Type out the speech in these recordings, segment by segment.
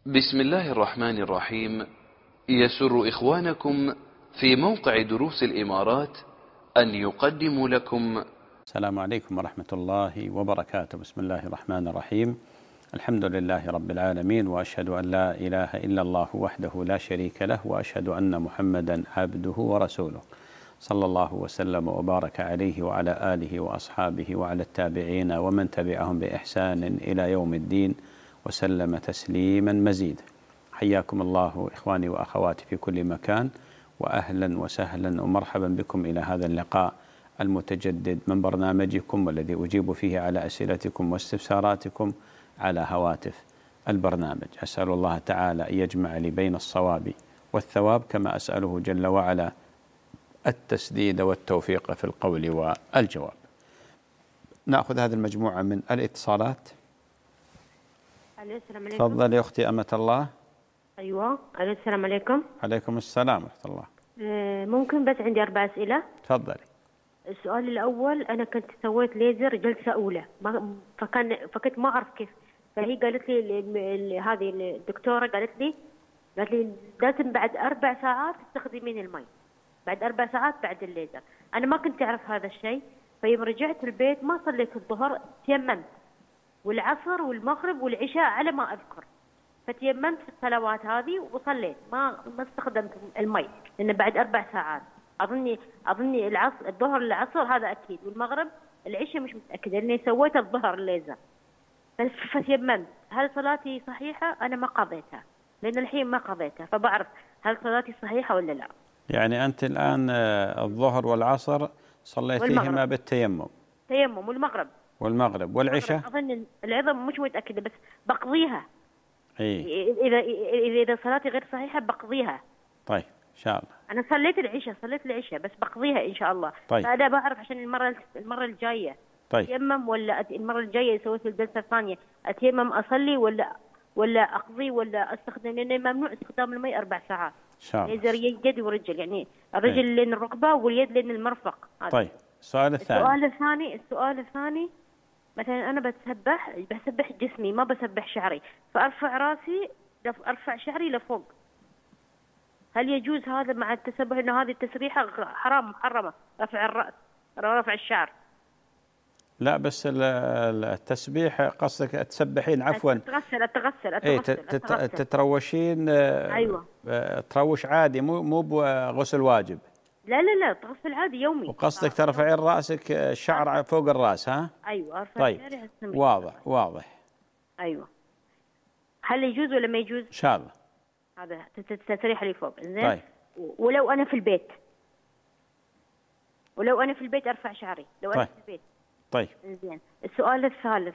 بسم الله الرحمن الرحيم. يسر إخوانكم في موقع دروس الإمارات أن يقدموا لكم. السلام عليكم ورحمة الله وبركاته. بسم الله الرحمن الرحيم. الحمد لله رب العالمين، وأشهد أن لا إله إلا الله وحده لا شريك له، وأشهد أن محمدا عبده ورسوله، صلى الله وسلم وبارك عليه وعلى آله وأصحابه وعلى التابعين ومن تبعهم بإحسان إلى يوم الدين، وسلم تسليما مزيدا. حياكم الله إخواني وأخواتي في كل مكان، وأهلا وسهلا ومرحبا بكم إلى هذا اللقاء المتجدد من برنامجكم، والذي أجيب فيه على أسئلتكم واستفساراتكم على هواتف البرنامج. أسأل الله تعالى أن يجمع لي بين الصواب والثواب، كما أسأله جل وعلا التسديد والتوفيق في القول والجواب. نأخذ هذه المجموعة من الاتصالات. السلام عليكم. تفضل يا أختي أمة الله. أيوة، السلام عليكم. عليكم السلام ورحمة الله. ممكن بس عندي 4 أسئلة. تفضلي. السؤال الأول، أنا كنت سويت ليزر جلسة أولى، فكنت ما أعرف كيف، فهي قالت لي هذه الدكتورة قالت لي لازم بعد 4 ساعات تستخدمين المي، بعد 4 ساعات بعد الليزر. أنا ما كنت أعرف هذا الشيء، فيوم رجعت البيت ما صليت الظهر، تيممت والعصر والمغرب والعشاء على ما أذكر، فتيممت في الصلوات هذه وصليت، ما استخدمت المي، لأن بعد 4 ساعات أظني العصر، الظهر العصر هذا أكيد، والمغرب العشاء مش متأكدة، لأني سويت الظهر الليزر فتيممت. هل صلاتي صحيحة؟ أنا ما قضيتها، لأن الحين ما قضيتها، فبعرف هل صلاتي صحيحة ولا لا. يعني أنت الآن الظهر والعصر صليتيهما بالتيمم؟ تيمم والمغرب والعشاء؟ أظن العظم مش متأكدة، بس بقضيها. إيه؟ إذا صلاتي غير صحيحة بقضيها. طيب إن شاء الله. أنا صليت العشاء بس بقضيها إن شاء الله. طيب. فأنا بعرف عشان المرة الجاية. طيب. أتيمم ولا المرة الجاية سويت الجلسة الثانية أتيمم أصلي ولا أقضي ولا أستخدم، لأن ممنوع استخدام المي 4 ساعات. إن شاء الله. يزر يد ورجل، يعني الرجل لين الركبة واليد لين المرفق. طيب. السؤال الثاني مثلا أنا بسبح جسمي، ما بسبح شعري، فأرفع راسي، أرفع شعري لفوق. هل يجوز هذا مع التسبح؟ إنه هذه التسريحة حرام محرمة، رفع الرأس، رفع الشعر. لا بس التسبيح قصدك تسبحين، عفوا أتغسل. تتروشين. أيوة. تروش عادي، مو بغسل واجب. لا تغسل عادي يومي. وقصدك ترفعين رأسك، الشعر فوق الرأس، ها؟ أيوة أرفع. طيب. واضح. أيوة. هل يجوز ولا ما يجوز؟ إن شاء الله. هذا تسريح لي فوق، زين. طيب. ولو أنا في البيت أرفع شعري، لو أنا في البيت. طيب. زين. السؤال الثالث،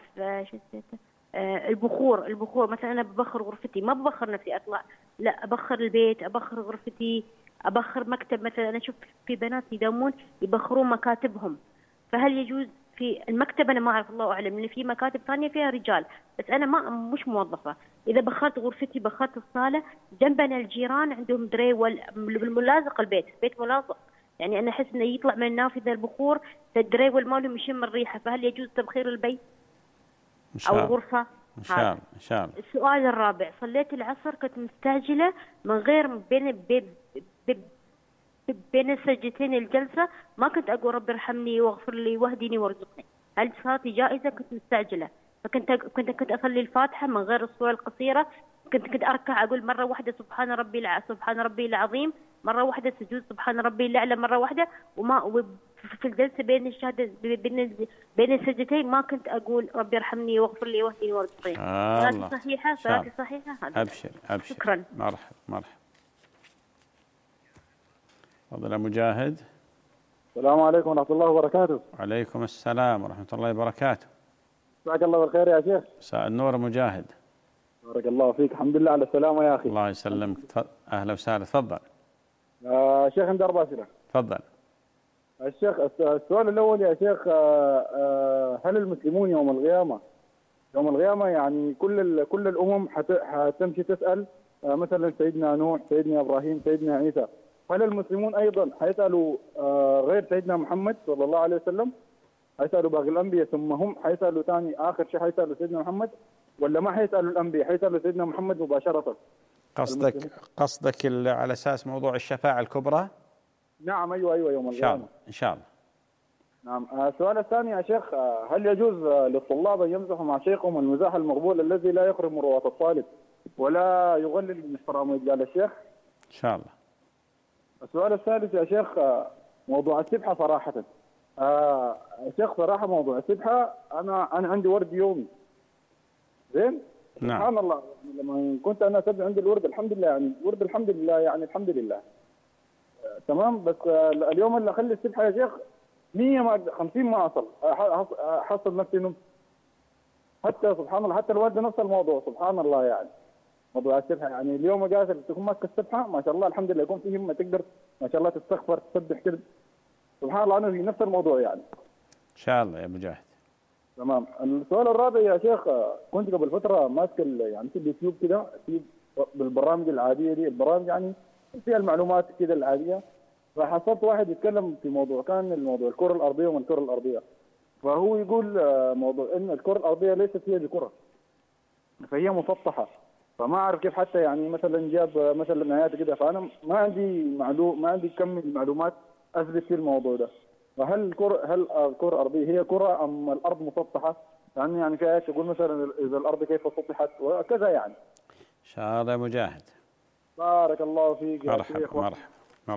البخور مثلا أنا ببخر غرفتي، ما ببخر نفسي أطلع، لا أبخر البيت، أبخر غرفتي، أبخر مكتب. مثلا أنا أشوف في بنات يداومون يبخرون مكاتبهم، فهل يجوز في المكتب؟ أنا ما أعرف، الله أعلم، لأن في مكاتب ثانية فيها رجال، بس أنا مش موظفة. إذا بخرت غرفتي، بخرت الصالة، جنبنا الجيران عندهم دريول بالملاصق، البيت ملاصق، يعني أنا أحس إنه يطلع من النافذة البخور، الدريول مالهم يشم الريحة، فهل يجوز تبخير البيت أو الغرفة؟ إن شاء الله. السؤال الرابع، صليت العصر كنت مستعجلة من غير بين السجدتين الجلسة، ما كنت أقول رب ارحمني واغفر لي واهدني وارزقني. هل صلاتي جائزة؟ كنت مستعجلة، كنت أصلي الفاتحة من غير السورة القصيرة، كنت أركع أقول مرة واحدة سبحان ربي العظيم، مرة واحدة سجود سبحان ربي الأعلى مرة واحدة، في الجلسة بين الشهادة بين السجدتين ما كنت أقول ربي ارحمني واغفر لي واهدني وارزقني. صلاتي صحيحة. أبشر. شكرا. مرحبا. تفضل يا مجاهد. السلام عليكم ورحمة الله وبركاته. وعليكم السلام ورحمة الله وبركاته. مساك الله بالخير يا شيخ. مساء النور مجاهد. بارك الله فيك، الحمد لله على السلامة يا أخي. الله يسلمك. أهلا وسهلا. تفضل. شيخ عندي 4 أسئلة. تفضل. الشيخ، السؤال الأول يا شيخ، هل المسلمون يوم القيامة يعني كل الأمم حتمشي تسأل، مثلا سيدنا نوح، سيدنا إبراهيم، سيدنا عيسى، هل المسلمون أيضا حيسألوا غير سيدنا محمد صلى الله عليه وسلم؟ حيسألوا باقي الأنبياء، ثم هم حيسألوا ثاني آخر شيء حيسألوا سيدنا محمد؟ ولا ما حيسألوا الأنبياء، حيسألوا سيدنا محمد مباشرة؟ قصدك على أساس موضوع الشفاعة الكبرى؟ نعم أيوة يوم القيامة إن شاء الله. نعم. السؤال الثاني يا شيخ، هل يجوز للطلاب أن يمزحوا مع شيخهم المزاح المقبول الذي لا يخرج مروءة الطالب ولا يغلل من احترام رجال الشيخ؟ إن شاء الله. السؤال الثالث يا شيخ، موضوع السبحة صراحة. يا شيخ صراحة موضوع السبحة أنا عندي ورد يومي زين. نعم. سبحان الله، لما كنت أنا أسبح عندي الورد الحمد لله، يعني ورد الحمد لله، يعني الحمد لله تمام. بس اليوم اللي أخلي السبحة يا شيخ 150 ما أصل، حصل نفسي نمت. حتى سبحان الله، حتى الورد نفس الموضوع سبحان الله. يعني موضوع السبحة، يعني اليوم قاسر تكون ماسك السبحة ما شاء الله الحمد لله، يكون في همة تقدر ما شاء الله تستغفر تسبح كده سبحان الله. أنا في نفس الموضوع يعني. إن شاء الله يا مجاهد. تمام. السؤال الرابع يا شيخ، كنت قبل فترة ماسك يعني في اليوتيوب كده، في بالبرامج العادية دي، البرامج يعني فيها المعلومات كده العادية، فحصلت واحد يتكلم في موضوع، كان الموضوع الكرة الأرضية ومن الكرة الأرضية، فهو يقول موضوع إن الكرة الأرضية ليست هي بكرة، فهي مسطحة. فما أعرف كيف حتى يعني مثلا جاب مثلا آيات كده، فأنا ما عندي كم من المعلومات أثبت في الموضوع ده. وهل الكرة الأرضية هي كرة أم الأرض مسطحة؟ يعني في آيات تقول مثلا إذا الأرض كيف سطحت وكذا يعني. إن شاء الله يا مجاهد. بارك الله فيك يا شيخ. مرحبا.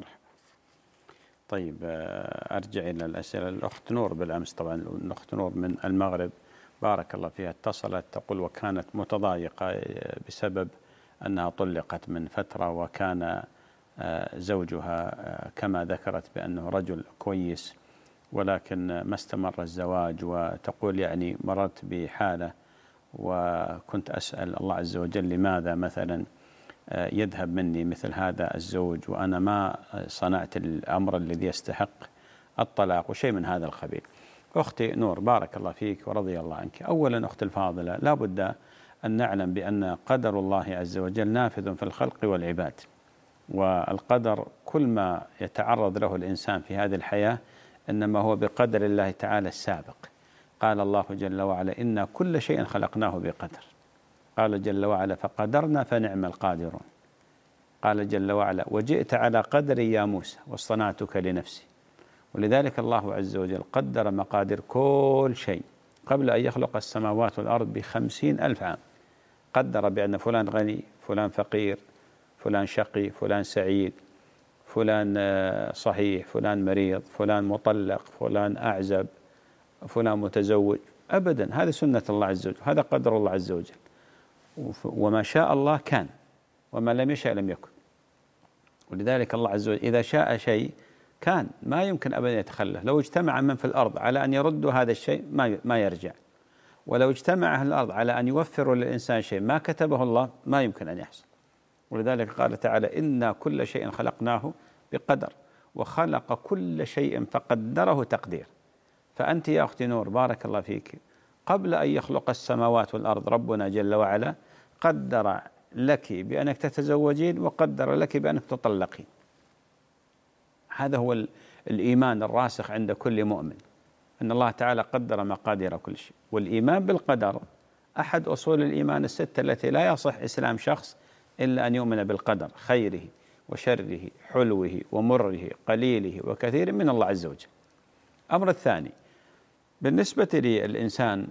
طيب أرجع إلى الأسئلة. الأخت نور بالأمس، طبعا الأخت نور من المغرب بارك الله فيها، اتصلت تقول وكانت متضايقة بسبب أنها طلقت من فترة، وكان زوجها كما ذكرت بأنه رجل كويس، ولكن ما استمر الزواج. وتقول يعني مررت بحالة وكنت أسأل الله عز وجل لماذا مثلا يذهب مني مثل هذا الزوج وأنا ما صنعت الأمر الذي يستحق الطلاق وشيء من هذا القبيل. أختي نور بارك الله فيك ورضي الله عنك. أولا أختي الفاضلة، لا بد أن نعلم بأن قدر الله عز وجل نافذ في الخلق والعباد، والقدر كل ما يتعرض له الإنسان في هذه الحياة إنما هو بقدر الله تعالى السابق. قال الله جل وعلا إنا كل شيء خلقناه بقدر. قال جل وعلا فقدرنا فنعم القادرون. قال جل وعلا وجئت على قدري يا موسى واصطنعتك لنفسي. ولذلك الله عز وجل قدر مقادير كل شيء قبل أن يخلق السماوات والأرض ب50,000 عام. قدر بأن فلان غني، فلان فقير، فلان شقي، فلان سعيد، فلان صحيح، فلان مريض، فلان مطلق، فلان أعزب، فلان متزوج. أبدا، هذه سنة الله عز وجل، هذا قدر الله عز وجل. وما شاء الله كان، وما لم يشاء لم يكن. ولذلك الله عز وجل إذا شاء شيء كان، ما يمكن أبدا يتخلف. لو اجتمع من في الأرض على أن يردوا هذا الشيء ما يرجع، ولو اجتمع أهل الأرض على أن يوفروا للإنسان شيء ما كتبه الله ما يمكن أن يحصل. ولذلك قال تعالى إنا كل شيء خلقناه بقدر وخلق كل شيء فقدره تقدير. فأنت يا أختي نور بارك الله فيك، قبل أن يخلق السماوات والأرض ربنا جل وعلا قدر لك بأنك تتزوجين وقدر لك بأنك تطلقين. هذا هو الإيمان الراسخ عند كل مؤمن، أن الله تعالى قدر مقادير كل شيء. والإيمان بالقدر أحد أصول الإيمان الستة التي لا يصح إسلام شخص إلا أن يؤمن بالقدر، خيره وشره، حلوه ومره، قليله وكثير من الله عز وجل. الأمر الثاني، بالنسبة للإنسان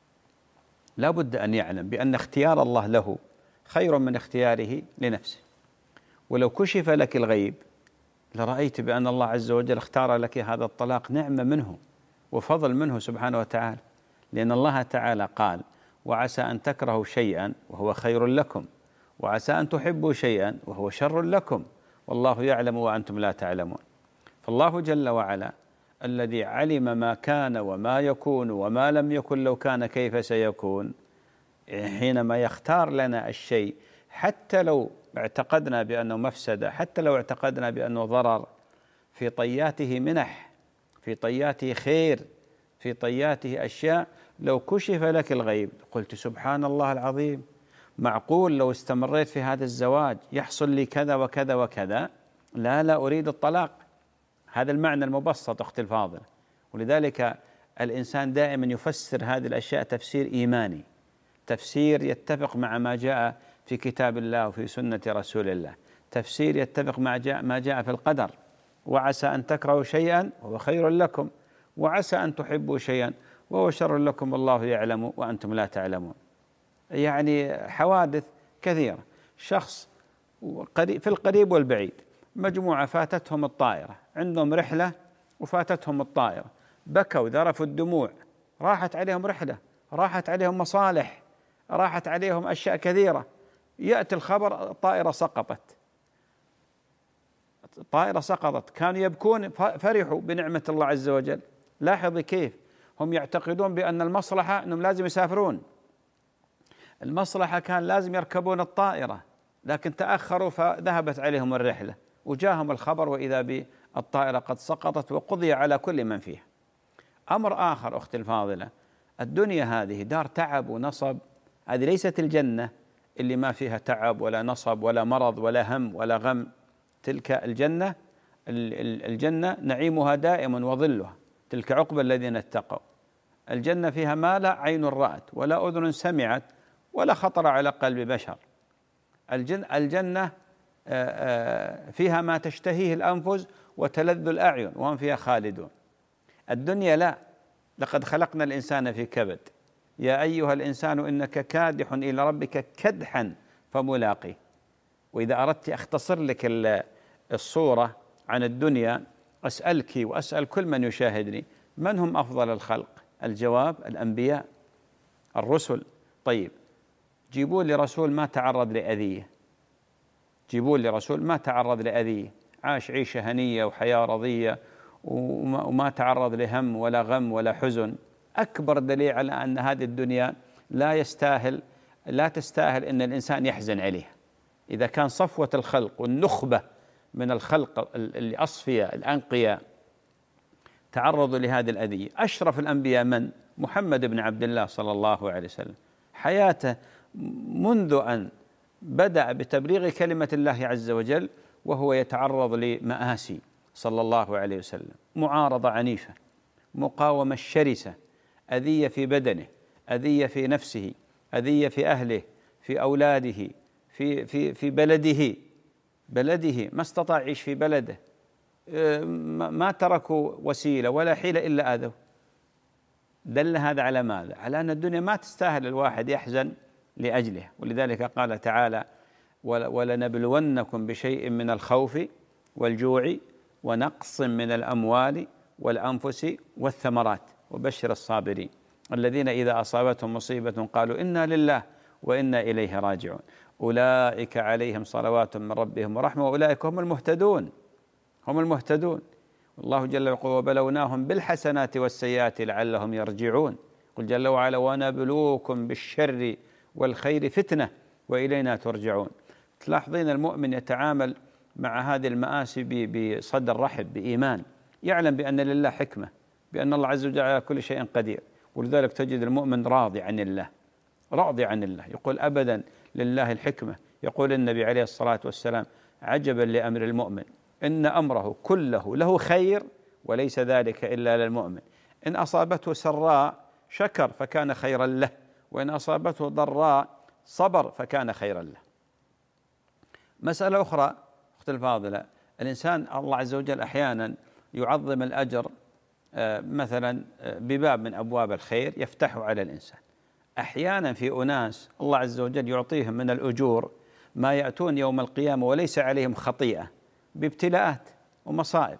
لا بد أن يعلم بأن اختيار الله له خير من اختياره لنفسه. ولو كشف لك الغيب لرأيت بأن الله عز وجل اختار لك هذا الطلاق نعمة منه وفضل منه سبحانه وتعالى، لأن الله تعالى قال وعسى أن تكرهوا شيئا وهو خير لكم، وعسى أن تحبوا شيئا وهو شر لكم، والله يعلم وأنتم لا تعلمون. فالله جل وعلا الذي علم ما كان وما يكون وما لم يكن لو كان كيف سيكون، حينما يختار لنا الشيء حتى لو اعتقدنا بأنه مفسدة، حتى لو اعتقدنا بأنه ضرر، في طياته منح، في طياته خير، في طياته أشياء. لو كشف لك الغيب قلت سبحان الله العظيم، معقول لو استمريت في هذا الزواج يحصل لي كذا وكذا وكذا، لا أريد الطلاق. هذا المعنى المبسط أختي الفاضلة. ولذلك الإنسان دائما يفسر هذه الأشياء تفسير إيماني، تفسير يتفق مع ما جاء في كتاب الله وفي سنة رسول الله، تفسير يتفق مع ما جاء في القدر. وعسى أن تكرهوا شيئا وهو خير لكم، وعسى أن تحبوا شيئا وهو شر لكم والله يعلم وأنتم لا تعلمون. يعني حوادث كثيرة. شخص في القريب والبعيد، مجموعة فاتتهم الطائرة، عندهم رحلة وفاتتهم الطائرة، بكوا ذرفوا الدموع، راحت عليهم رحلة، راحت عليهم مصالح، راحت عليهم أشياء كثيرة. يأتي الخبر الطائرة سقطت، الطائرة سقطت، كانوا يبكون، فرحوا بنعمة الله عز وجل. لاحظي كيف هم يعتقدون بأن المصلحة أنهم لازم يسافرون، المصلحة كان لازم يركبون الطائرة، لكن تأخروا فذهبت عليهم الرحلة، وجاءهم الخبر وإذا بالطائرة قد سقطت وقضي على كل من فيها. أمر آخر أختي الفاضلة، الدنيا هذه دار تعب ونصب، هذه ليست الجنة اللي ما فيها تعب ولا نصب ولا مرض ولا هم ولا غم. تلك الجنة، الجنة نعيمها دائم وظلها، تلك عقبى الذين اتقوا. الجنة فيها ما لا عين رأت ولا أذن سمعت ولا خطر على قلب بشر. الجنة فيها ما تشتهيه الأنفس وتلذ الأعين وهم فيها خالدون. الدنيا لا، لقد خلقنا الإنسان في كبد، يا أيها الإنسان إنك كادح إلى ربك كدحا فملاقيه. وإذا أردت أختصر لك الصورة عن الدنيا، أسألك وأسأل كل من يشاهدني، من هم أفضل الخلق؟ الجواب الأنبياء الرسل. طيب جيبوا لي رسول ما تعرض لأذية، جيبوا لي رسول ما تعرض لأذية، عاش عيشة هنية وحياة رضية وما تعرض لهم ولا غم ولا حزن. أكبر دليل على أن هذه الدنيا لا تستاهل أن الإنسان يحزن عليها. إذا كان صفوة الخلق والنخبة من الخلق الأصفياء الأنقياء تعرضوا لهذه الأذية، أشرف الأنبياء من؟ محمد بن عبد الله صلى الله عليه وسلم، حياته منذ أن بدأ بتبليغ كلمة الله عز وجل وهو يتعرض لمآسي صلى الله عليه وسلم، معارضة عنيفة، مقاومة شرسة، أذية في بدنه، أذية في نفسه، أذية في أهله، في أولاده، في بلده ما استطاع يعيش في بلده، ما تركوا وسيلة ولا حيلة إلا آذوا. دل هذا على ماذا؟ على أن الدنيا ما تستاهل الواحد يحزن لأجله. ولذلك قال تعالى: ولنبلونكم بشيء من الخوف والجوع ونقص من الأموال والأنفس والثمرات وبشر الصابرين الذين إذا أصابتهم مصيبة قالوا إنا لله وإنا إليه راجعون أولئك عليهم صلوات من ربهم ورحمة وأولئك هم المهتدون. والله جل وعلا يقول: وبلوناهم بالحسنات والسيئات لعلهم يرجعون. قل جل وعلا: ونبلوكم بالشر والخير فتنة وإلينا ترجعون. تلاحظين المؤمن يتعامل مع هذه المآسي بصدر رحب، بإيمان، يعلم بأن لله حكمة، بأن الله عز وجل على كل شيء قدير. ولذلك تجد المؤمن راضي عن الله، يقول أبدا لله الحكمة. يقول النبي عليه الصلاة والسلام: عجبا لأمر المؤمن إن أمره كله له خير وليس ذلك إلا للمؤمن، إن أصابته سراء شكر فكان خيرا له، وإن أصابته ضراء صبر فكان خيرا له. مسألة أخرى أختي الفاضلة، الإنسان الله عز وجل أحيانا يعظم الأجر مثلا بباب من أبواب الخير يفتحه على الإنسان. أحيانا في أناس الله عز وجل يعطيهم من الأجور ما يأتون يوم القيامة وليس عليهم خطيئة، بابتلاءات ومصائب،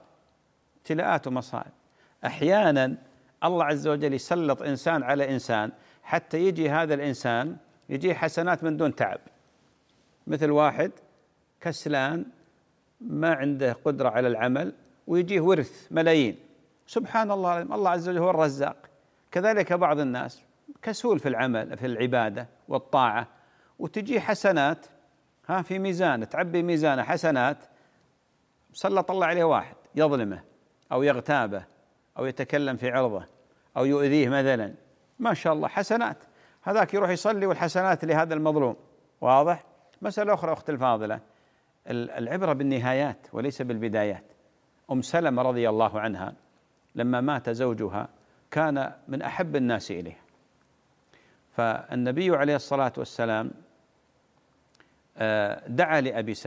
أحيانا الله عز وجل يسلط إنسان على إنسان حتى يجي هذا الإنسان يجي حسنات من دون تعب. مثل واحد كسلان ما عنده قدرة على العمل ويجيه ورث ملايين، سبحان الله، الله عز وجل هو الرزاق. كذلك بعض الناس كسول في العمل في العبادة والطاعة، وتجي حسنات في ميزان، تعبي ميزانه حسنات، سلط الله عليه واحد يظلمه أو يغتابه أو يتكلم في عرضه أو يؤذيه مثلا، ما شاء الله حسنات، هذاك يروح يصلي والحسنات لهذا المظلوم. واضح؟ مسألة أخرى أخت الفاضلة، العبرة بالنهايات وليس بالبدايات. أم سلمة رضي الله عنها لما مات زوجها كان من أحب الناس إليها، فالنبي عليه الصلاة والسلام دعا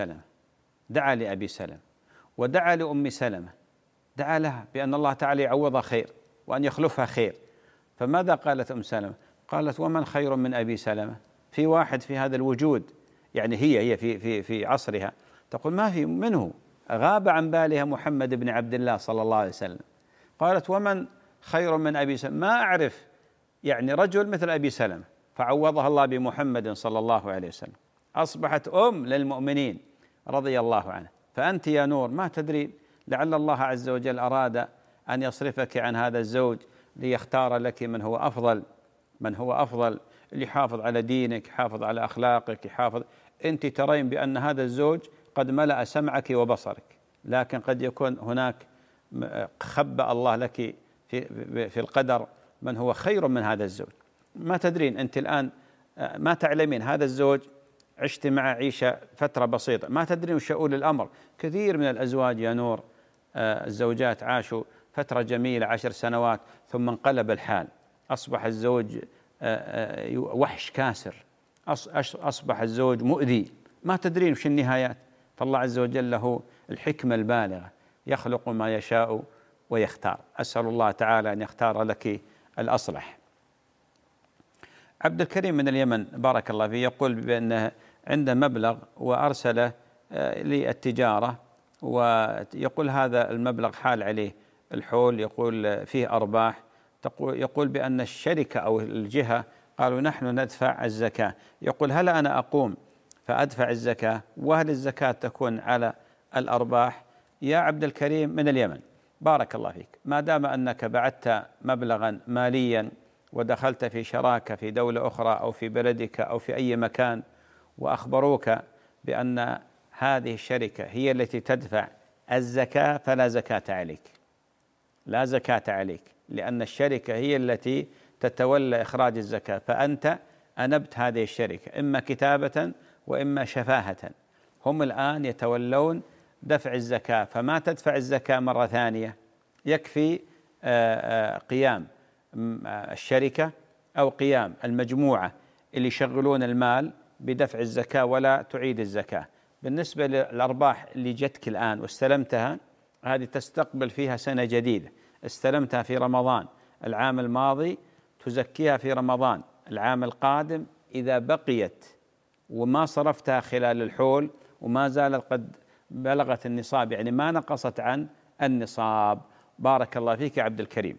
لأبي سلمة ودعا لأم سلمة، دعا لها بأن الله تعالى يعوضها خير وأن يخلفها خير. فماذا قالت أم سلمة؟ قالت: ومن خير من أبي سلمة؟ في واحد في هذا الوجود، يعني هي في عصرها تقول ما في منه، غاب عن بالها محمد بن عبد الله صلى الله عليه وسلم. قالت: ومن خير من أبي سلمة؟ ما أعرف يعني رجل مثل أبي سلمة، فعوضها الله بمحمد صلى الله عليه وسلم، أصبحت أم للمؤمنين رضي الله عنه. فأنت يا نور ما تدري، لعل الله عز وجل أراد أن يصرفك عن هذا الزوج ليختار لك من هو أفضل، اللي يحافظ على دينك، يحافظ على أخلاقك، أنت ترين بأن هذا الزوج قد ملأ سمعك وبصرك، لكن قد يكون هناك خبأ الله لك في القدر من هو خير من هذا الزوج. ما تدرين أنت الآن، ما تعلمين هذا الزوج عشت معه عيشة فترة بسيطة، ما تدرين وش يؤول الأمر. كثير من الأزواج يا نور، الزوجات عاشوا فترة جميلة 10 سنوات ثم انقلب الحال، أصبح الزوج وحش كاسر، أصبح الزوج مؤذي، ما تدرين وش النهايات. فالله عز وجل له الحكمة البالغة، يخلق ما يشاء ويختار. أسأل الله تعالى أن يختار لك الأصلح. عبد الكريم من اليمن بارك الله فيه يقول بأنه عنده مبلغ وأرسله للتجارة، ويقول هذا المبلغ حال عليه الحول، يقول فيه أرباح، يقول بأن الشركة أو الجهة قالوا نحن ندفع الزكاة. يقول هل أنا أقوم فأدفع الزكاة، وهل الزكاة تكون على الأرباح؟ يا عبد الكريم من اليمن بارك الله فيك، ما دام أنك بعثت مبلغا ماليا ودخلت في شراكة في دولة أخرى أو في بلدك أو في أي مكان وأخبروك بأن هذه الشركة هي التي تدفع الزكاة، فلا زكاة عليك، لا زكاة عليك، لأن الشركة هي التي تتولى إخراج الزكاة، فأنت أنبت هذه الشركة إما كتابة وإما شفاهة. هم الآن يتولون دفع الزكاة، فما تدفع الزكاة مرة ثانية، يكفي قيام الشركة أو قيام المجموعة اللي يشغلون المال بدفع الزكاة ولا تعيد الزكاة. بالنسبة للأرباح اللي جتك الآن واستلمتها، هذه تستقبل فيها سنة جديدة، استلمتها في رمضان العام الماضي تزكيها في رمضان العام القادم إذا بقيت وما صرفتها خلال الحول وما زالت قد بلغت النصاب، يعني ما نقصت عن النصاب. بارك الله فيك يا عبد الكريم.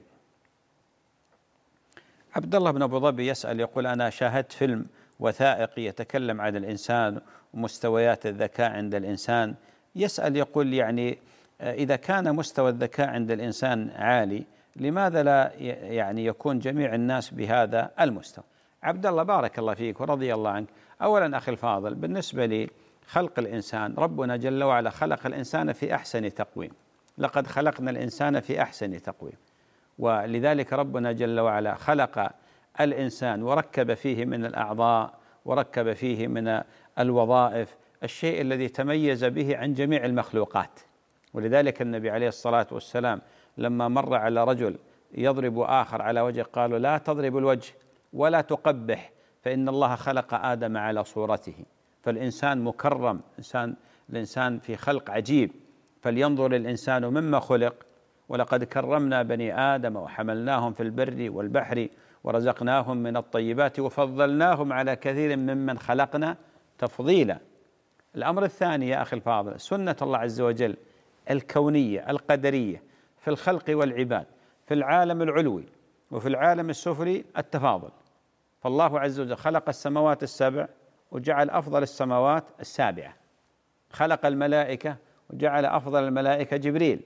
عبد الله بن أبو ظبي يسأل يقول أنا شاهدت فيلم وثائقي يتكلم عن الإنسان ومستويات الذكاء عند الإنسان. يسأل يقول يعني إذا كان مستوى الذكاء عند الإنسان عالي، لماذا لا يعني يكون جميع الناس بهذا المستوى؟ عبد الله بارك الله فيك ورضي الله عنك. أولا أخي الفاضل، بالنسبة لي خلق الإنسان، ربنا جل وعلا خلق الإنسان في أحسن تقويم، لقد خلقنا الإنسان في أحسن تقويم، ولذلك ربنا جل وعلا خلق الإنسان وركب فيه من الأعضاء وركب فيه من الوظائف الشيء الذي تميز به عن جميع المخلوقات. ولذلك النبي عليه الصلاة والسلام لما مر على رجل يضرب آخر على وجه قالوا لا تضرب الوجه ولا تقبح فإن الله خلق آدم على صورته. فالإنسان مكرم، الإنسان في خلق عجيب، فلينظر الإنسان مما خلق. ولقد كرمنا بني آدم وحملناهم في البر والبحر ورزقناهم من الطيبات وفضلناهم على كثير ممن خلقنا تفضيلا. الأمر الثاني يا أخي الفاضل، سنة الله عز وجل الكونية القدرية في الخلق والعباد، في العالم العلوي وفي العالم السفلي التفاضل. فالله عز وجل خلق السماوات السبع وجعل أفضل السماوات السابعة، خلق الملائكة وجعل أفضل الملائكة جبريل،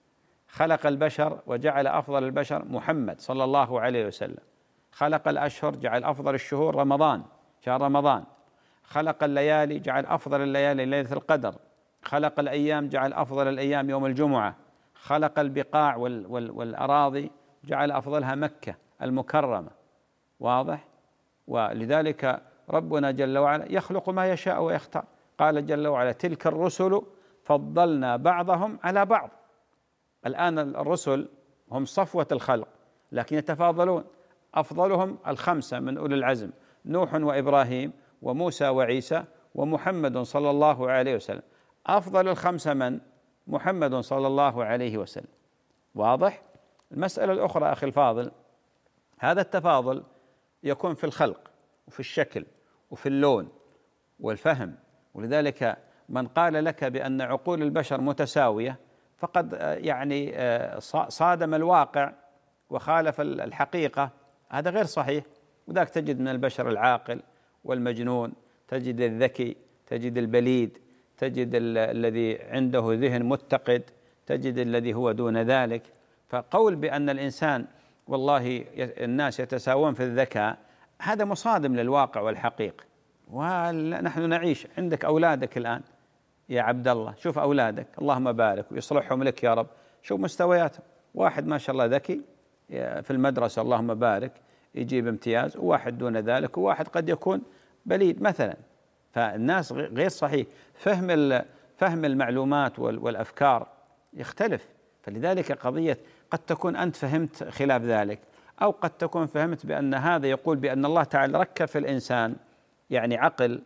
خلق البشر وجعل أفضل البشر محمد صلى الله عليه وسلم، خلق الأشهر جعل أفضل الشهور رمضان، شهر رمضان، خلق الليالي جعل أفضل الليالي ليلة القدر، خلق الأيام جعل أفضل الأيام يوم الجمعة، خلق البقاع والأراضي جعل أفضلها مكة المكرمة. واضح؟ ولذلك ربنا جل وعلا يخلق ما يشاء ويختار. قال جل وعلا تلك الرسل فضلنا بعضهم على بعض. الآن الرسل هم صفوة الخلق لكن يتفاضلون. أفضلهم الخمسة من أولي العزم: نوح وإبراهيم وموسى وعيسى ومحمد صلى الله عليه وسلم. أفضل الخمسة من؟ محمد صلى الله عليه وسلم. واضح؟ المسألة الأخرى أخي الفاضل، هذا التفاضل يكون في الخلق وفي الشكل وفي اللون والفهم، ولذلك من قال لك بأن عقول البشر متساوية فقد يعني صادم الواقع وخالف الحقيقة، هذا غير صحيح. وذاك تجد من البشر العاقل والمجنون، تجد الذكي، تجد البليد، تجد الذي عنده ذهن متقد، تجد الذي هو دون ذلك. فقول بأن الإنسان والله الناس يتساوون في الذكاء هذا مصادم للواقع والحقيقة. ونحن نعيش، عندك أولادك الآن يا عبد الله، شوف أولادك اللهم بارك ويصلحهم لك يا رب، شوف مستوياتهم، واحد ما شاء الله ذكي في المدرسة اللهم بارك يجيب امتياز، وواحد دون ذلك، وواحد قد يكون بليد مثلا. فالناس غير صحيح، فهم المعلومات والأفكار يختلف. فلذلك قضية قد تكون أنت فهمت خلاف ذلك، أو قد تكون فهمت بأن هذا يقول بأن الله تعالى ركب في الإنسان يعني عقل،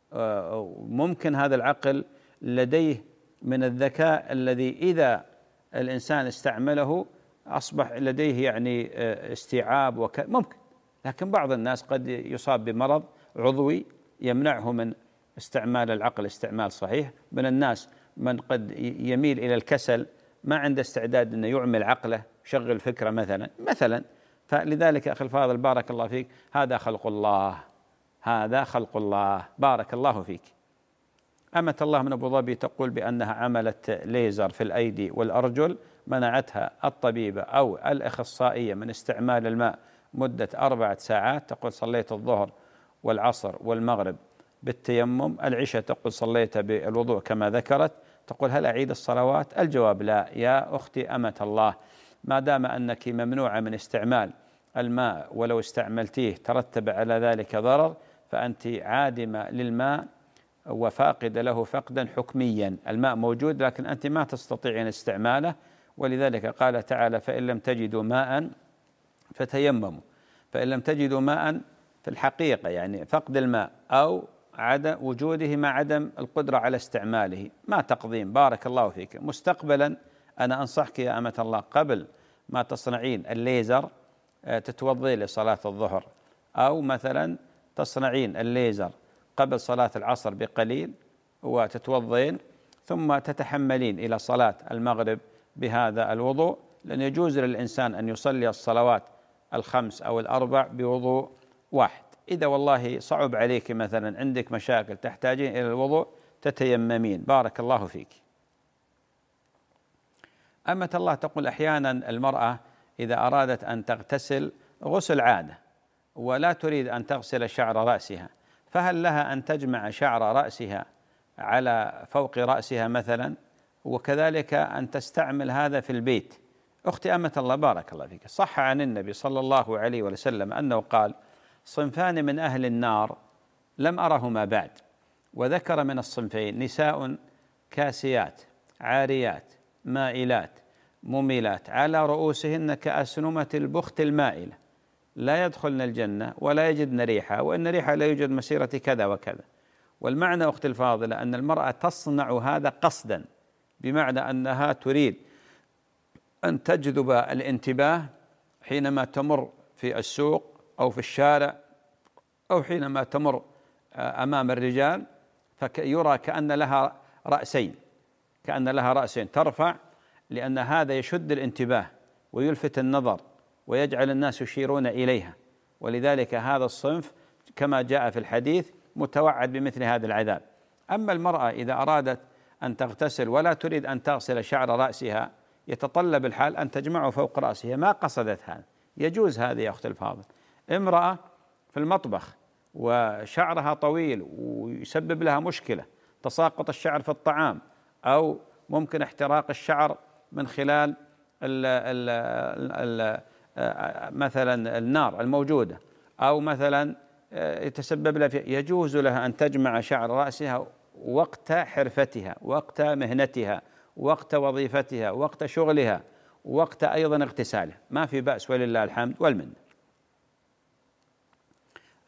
ممكن هذا العقل لديه من الذكاء الذي إذا الإنسان استعمله أصبح لديه يعني استيعاب ممكن. لكن بعض الناس قد يصاب بمرض عضوي يمنعه من استعمال العقل استعمال صحيح. من الناس من قد يميل إلى الكسل، ما عنده استعداد أنه يعمل عقله، يشغل فكرة مثلا. فلذلك أخي الفاضل بارك الله فيك، هذا خلق الله، هذا خلق الله، بارك الله فيك. أمة الله من أبو ظبي تقول بأنها عملت ليزر في الأيدي والأرجل، منعتها الطبيبة أو الأخصائية من استعمال الماء مدة 4 ساعات. تقول صليت الظهر والعصر والمغرب بالتيمم، العشاء تقول صليت بالوضوء كما ذكرت. تقول هل أعيد الصلوات؟ الجواب لا يا أختي أمة الله، ما دام أنك ممنوعة من استعمال الماء ولو استعملتيه ترتب على ذلك ضرر، فأنت عادمة للماء وفاقدة له فقدا حكميا. الماء موجود لكن أنت ما تستطيعين استعماله، ولذلك قال تعالى فإن لم تجدوا ماء فتيمموا. فإن لم تجدوا ماء في الحقيقة يعني فقد الماء أو عدم وجوده مع عدم القدرة على استعماله، ما تقضين. بارك الله فيك. مستقبلا أنا أنصحك يا أمة الله قبل ما تصنعين الليزر تتوضي لصلاة الظهر، أو مثلا تصنعين الليزر قبل صلاة العصر بقليل وتتوضين، ثم تتحملين إلى صلاة المغرب بهذا الوضوء، لأن يجوز للإنسان أن يصلي الصلوات 5 أو 4 بوضوء واحد. إذا والله صعب عليك مثلا عندك مشاكل تحتاجين إلى الوضوء تتيممين. بارك الله فيك. أمة الله تقول أحيانا المرأة إذا أرادت أن تغتسل غسل عادة ولا تريد أن تغسل شعر رأسها، فهل لها أن تجمع شعر رأسها على فوق رأسها مثلا، وكذلك أن تستعمل هذا في البيت؟ أختي أمة الله بارك الله فيك، صح عن النبي صلى الله عليه وسلم أنه قال صنفان من أهل النار لم أرهما بعد، وذكر من الصنفين نساء كاسيات عاريات مائلات مميلات على رؤوسهن كأسنمة البخت المائلة لا يدخلن الجنة ولا يجدن ريحها، وإن ريحها لا يوجد مسيرة كذا وكذا. والمعنى أختي الفاضلة أن المرأة تصنع هذا قصدا، بمعنى أنها تريد أن تجذب الانتباه حينما تمر في السوق أو في الشارع أو حينما تمر أمام الرجال، فيرى كأن لها رأسين ترفع، لأن هذا يشد الانتباه ويلفت النظر ويجعل الناس يشيرون إليها. ولذلك هذا الصنف كما جاء في الحديث متوعد بمثل هذا العذاب. أما المرأة إذا أرادت أن تغتسل ولا تريد أن تغسل شعر رأسها، يتطلب الحال أن تجمعه فوق رأسها، ما قصدت هذا، يجوز هذا يا أخت الفاضل. امرأة في المطبخ وشعرها طويل ويسبب لها مشكلة، تساقط الشعر في الطعام، أو ممكن احتراق الشعر من خلال مثلا النار الموجودة، أو مثلا يتسبب لها يجوز لها أن تجمع شعر رأسها وقت حرفتها، وقت مهنتها، وقت وظيفتها، وقت شغلها، وقت أيضا اغتسالها، ما في بأس ولله الحمد والمنة.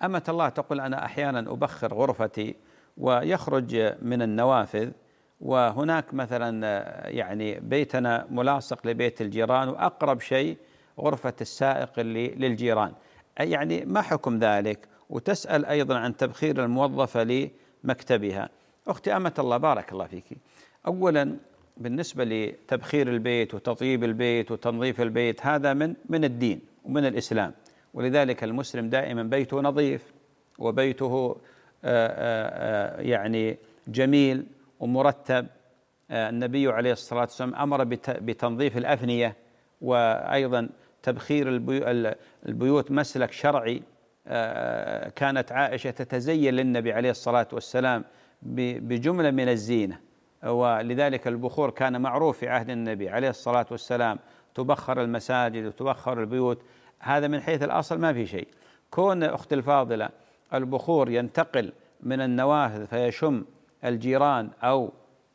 أمة الله تقول أنا أحيانا أبخر غرفتي ويخرج من النوافذ، وهناك مثلا يعني بيتنا ملاصق لبيت الجيران وأقرب شيء غرفة السائق اللي للجيران، يعني ما حكم ذلك؟ وتسأل أيضا عن تبخير الموظفة لمكتبها. أختي أمة الله بارك الله فيك، أولا بالنسبة لتبخير البيت وتطيب البيت وتنظيف البيت هذا من الدين ومن الإسلام، ولذلك المسلم دائما بيته نظيف وبيته يعني جميل ومرتب. النبي عليه الصلاة والسلام أمر بتنظيف الأفنية، وأيضا تبخير البيوت مسلك شرعي. كانت عائشة تتزين للنبي عليه الصلاة والسلام بجملة من الزينة، ولذلك البخور كان معروف في عهد النبي عليه الصلاة والسلام، تبخر المساجد وتبخر البيوت. هذا من حيث الأصل ما في شيء. كون أختي الفاضلة البخور ينتقل من النوافذ فيشم الجيران أو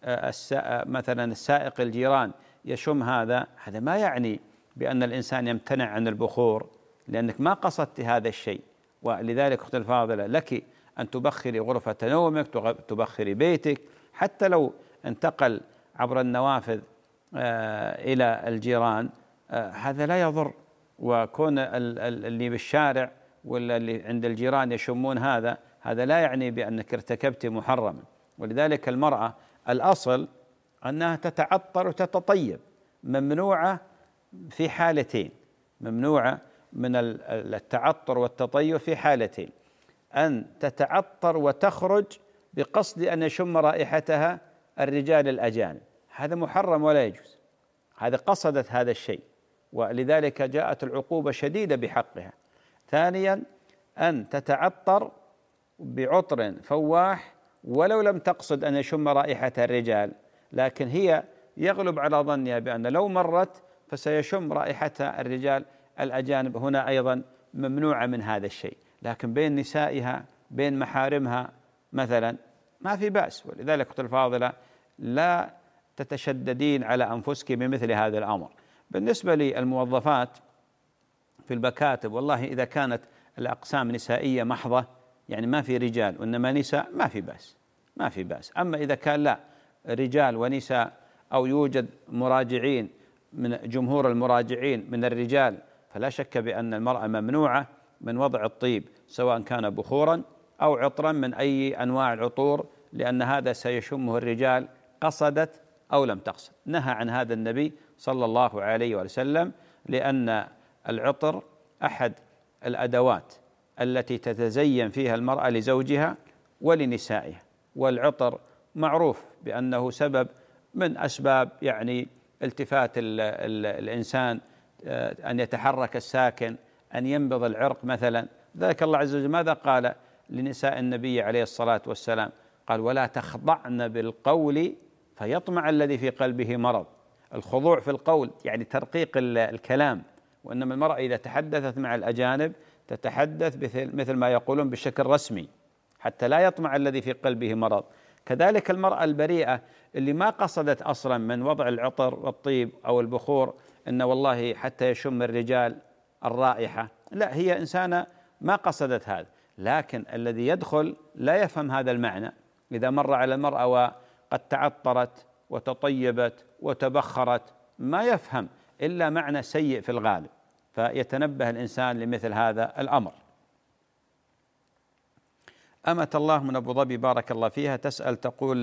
مثلا السائق الجيران يشم هذا ما يعني بأن الإنسان يمتنع عن البخور، لأنك ما قصدت هذا الشيء. ولذلك أختي الفاضلة لك أن تبخري غرفة نومك، تبخري بيتك، حتى لو انتقل عبر النوافذ إلى الجيران هذا لا يضر. وكون اللي بالشارع ولا اللي عند الجيران يشمون هذا لا يعني بأنك ارتكبت محرما. ولذلك المرأة الأصل أنها تتعطر وتتطيب، ممنوعة في حالتين، ممنوعة من التعطر والتطيب في حالتين: أن تتعطر وتخرج بقصد أن يشم رائحتها الرجال الأجانب، هذا محرم ولا يجوز، هذا قصدت هذا الشيء، ولذلك جاءت العقوبة شديدة بحقها. ثانيا أن تتعطر بعطر فواح ولو لم تقصد أن يشم رائحة الرجال، لكن هي يغلب على ظنها بأن لو مرت فسيشم رائحة الرجال الأجانب، هنا أيضا ممنوعة من هذا الشيء. لكن بين نسائها بين محارمها مثلا ما في بأس. ولذلك أختي الفاضلة لا تتشددين على أنفسك بمثل هذا الأمر. بالنسبة للموظفات في المكاتب، والله إذا كانت الأقسام نسائية محضة يعني ما في رجال وإنما نساء ما في بأس، ما في بأس. أما إذا كان لا رجال ونساء أو يوجد مراجعين من جمهور المراجعين من الرجال، فلا شك بأن المرأة ممنوعة من وضع الطيب سواء كان بخورا أو عطرا من أي أنواع العطور، لأن هذا سيشمه الرجال قصدت أو لم تقصد. نهى عن هذا النبي صلى الله عليه وسلم، لأن العطر أحد الأدوات التي تتزين فيها المرأة لزوجها ولنسائها، والعطر معروف بأنه سبب من أسباب يعني التفات الإنسان، أن يتحرك الساكن، أن ينبض العرق مثلا. ذلك الله عز وجل ماذا قال لنساء النبي عليه الصلاة والسلام؟ قال: ولا تخضعن بالقول فيطمع الذي في قلبه مرض. الخضوع في القول يعني ترقيق الكلام، وإنما المرأة إذا تحدثت مع الأجانب تتحدث مثل ما يقولون بشكل رسمي حتى لا يطمع الذي في قلبه مرض. كذلك المرأة البريئة اللي ما قصدت أصلا من وضع العطر والطيب أو البخور إن والله حتى يشم الرجال الرائحة، لا، هي إنسانة ما قصدت هذا، لكن الذي يدخل لا يفهم هذا المعنى. إذا مر على المرأة وقد تعطرت وتطيبت وتبخرت ما يفهم إلا معنى سيء في الغالب، فيتنبه الإنسان لمثل هذا الأمر. أمة الله من أبو ظبي بارك الله فيها تسأل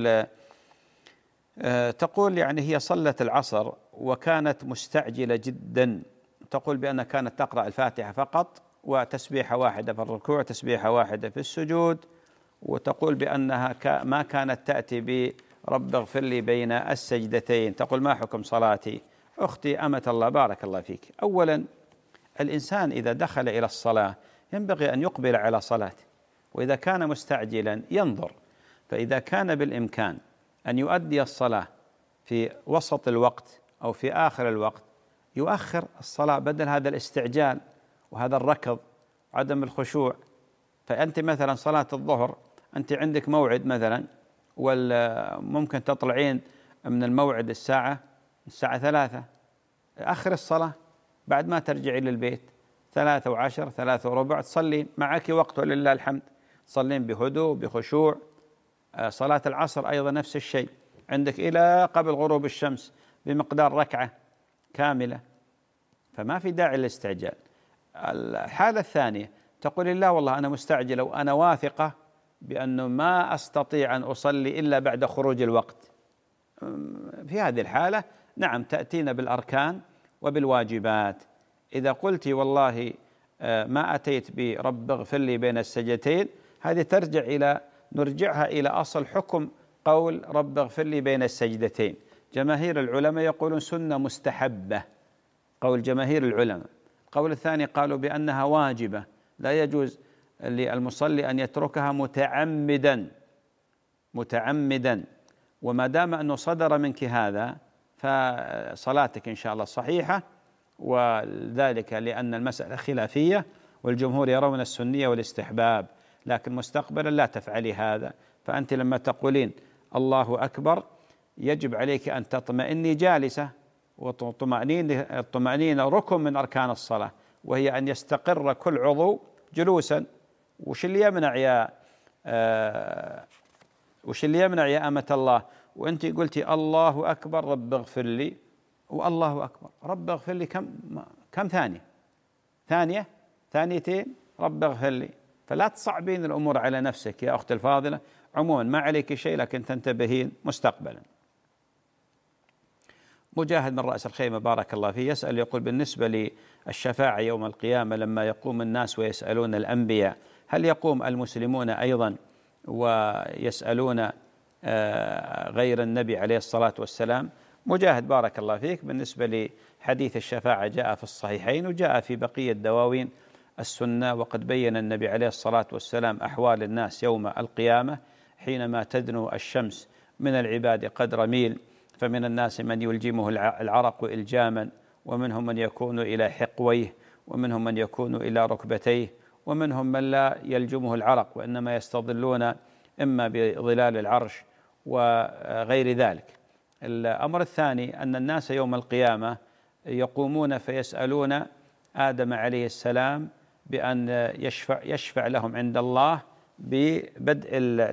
تقول يعني هي صلت العصر وكانت مستعجلة جدا، تقول بأنها كانت تقرأ الفاتحة فقط وتسبيحة واحدة في الركوع، تسبيحة واحدة في السجود، وتقول بأنها ما كانت تأتي برب اغفر لي بين السجدتين. تقول: ما حكم صلاتي؟ أختي أمة الله بارك الله فيك، أولا الإنسان إذا دخل إلى الصلاة ينبغي أن يقبل على صلاته، وإذا كان مستعجلا ينظر، فإذا كان بالإمكان أن يؤدي الصلاة في وسط الوقت أو في آخر الوقت يؤخر الصلاة بدل هذا الاستعجال وهذا الركض وعدم الخشوع. فأنت مثلا صلاة الظهر أنت عندك موعد مثلا وممكن تطلعين من الموعد الساعة 3، أخر الصلاة بعد ما ترجعي للبيت 3:10 3:15 تصلين معك وقت ولله الحمد، تصلين بهدوء بخشوع. صلاة العصر أيضا نفس الشيء، عندك إلى قبل غروب الشمس بمقدار ركعة كاملة، فما في داعي للاستعجال. الحالة الثانية تقول لا والله أنا مستعجلة وأنا واثقة بأنه ما أستطيع أن أصلي إلا بعد خروج الوقت. في هذه الحالة نعم تأتين بالأركان وبالواجبات. إذا قلت والله ما أتيت برب اغفر لي بين السجدتين، هذه نرجعها إلى أصل حكم قول رب اغفر لي بين السجدتين. جماهير العلماء يقولون سنة مستحبة، قول جماهير العلماء. القول الثاني قالوا بأنها واجبة، لا يجوز للمصلي أن يتركها متعمدا. وما دام أنه صدر منك هذا فصلاتك إن شاء الله صحيحة، وذلك لأن المسألة خلافية والجمهور يرون السنية والاستحباب، لكن مستقبلا لا تفعلي هذا. فأنت لما تقولين الله أكبر يجب عليك أن تطمئني جالسة، والطمأنينة ركن من أركان الصلاة، وهي أن يستقر كل عضو جلوسا. وش اللي يمنع يا أمة الله وأنت قلتي الله أكبر رب اغفر لي، والله أكبر رب اغفر لي كم ثانية ثانيتين رب اغفر لي. فلا تصعبين الأمور على نفسك يا أختي الفاضلة. عموما ما عليك شيء، لكن تنتبهين مستقبلا. مجاهد من رأس الخيمة بارك الله فيه يسأل يقول بالنسبة للشفاعة يوم القيامة لما يقوم الناس ويسألون الأنبياء، هل يقوم المسلمون أيضا ويسألون غير النبي عليه الصلاة والسلام؟ مجاهد بارك الله فيك، بالنسبة لحديث الشفاعة جاء في الصحيحين وجاء في بقية دواوين السنة، وقد بين النبي عليه الصلاة والسلام أحوال الناس يوم القيامة حينما تدنو الشمس من العباد قدر ميل، فمن الناس من يلجمه العرق إلجاما، ومنهم من يكون إلى حقويه، ومنهم من يكون إلى ركبتيه، ومنهم من لا يلجمه العرق وإنما يستظلون إما بظلال العرش وغير ذلك. الأمر الثاني أن الناس يوم القيامة يقومون فيسألون آدم عليه السلام بأن يشفع لهم عند الله ببدء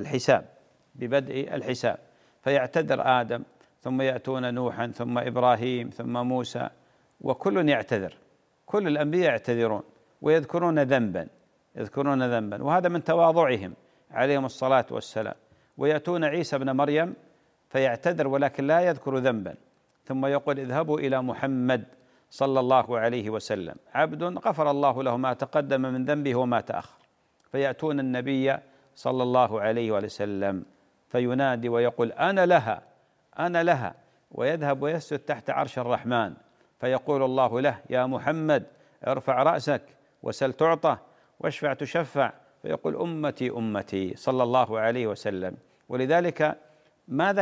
الحساب، فيعتذر آدم، ثم يأتون نوحا، ثم إبراهيم، ثم موسى، وكل يعتذر، كل الأنبياء يعتذرون ويذكرون ذنبا، وهذا من تواضعهم عليهم الصلاة والسلام. ويأتون عيسى بن مريم فيعتذر ولكن لا يذكر ذنبا، ثم يقول اذهبوا إلى محمد صلى الله عليه وسلم عبد غفر الله له ما تقدم من ذنبه وما تأخر، فيأتون النبي صلى الله عليه وسلم فينادي ويقول أنا لها، ويذهب ويسجد تحت عرش الرحمن، فيقول الله له يا محمد ارفع رأسك وسل تعطى واشفع تشفع، فيقول أمتي صلى الله عليه وسلم. ولذلك ما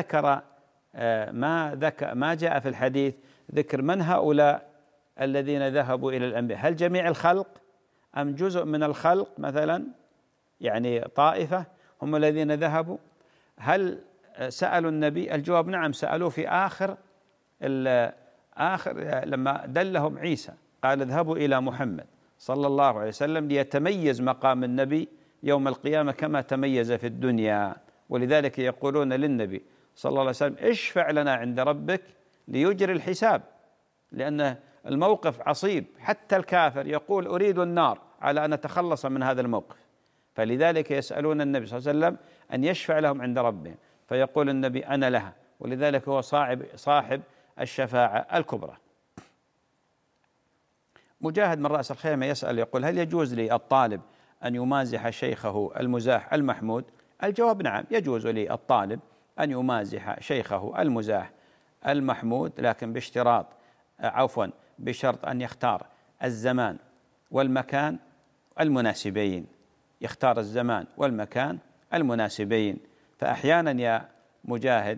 جاء في الحديث ذكر من هؤلاء الذين ذهبوا إلى الأنبياء، هل جميع الخلق أم جزء من الخلق مثلا، يعني طائفة هم الذين ذهبوا؟ هل سألوا النبي؟ الجواب نعم، سألوه في آخر لما دلهم عيسى قال اذهبوا إلى محمد صلى الله عليه وسلم ليتميز مقام النبي يوم القيامة كما تميز في الدنيا. ولذلك يقولون للنبي صلى الله عليه وسلم اشفع لنا عند ربك ليجري الحساب، لأن الموقف عصيب، حتى الكافر يقول أريد النار على أن أتخلص من هذا الموقف، فلذلك يسألون النبي صلى الله عليه وسلم أن يشفع لهم عند ربهم، فيقول النبي أنا لها، ولذلك هو صاحب الشفاعة الكبرى. مجاهد من رأس الخيمة يسأل يقول هل يجوز للطالب أن يمازح شيخه المزاح المحمود؟ الجواب نعم، يجوز للطالب أن يمازح شيخه المزاح المحمود، لكن بشرط أن يختار الزمان والمكان المناسبين، فأحيانا يا مجاهد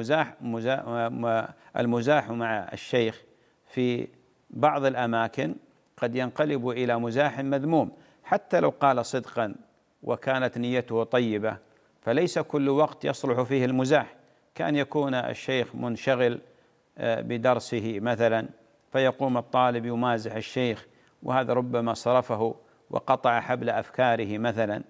المزاح مع الشيخ في بعض الأماكن قد ينقلب إلى مزاح مذموم، حتى لو قال صدقا وكانت نيته طيبة، فليس كل وقت يصلح فيه المزاح. كان يكون الشيخ منشغل بدرسه مثلا، فيقوم الطالب يمازح الشيخ وهذا ربما صرفه وقطع حبل أفكاره مثلا،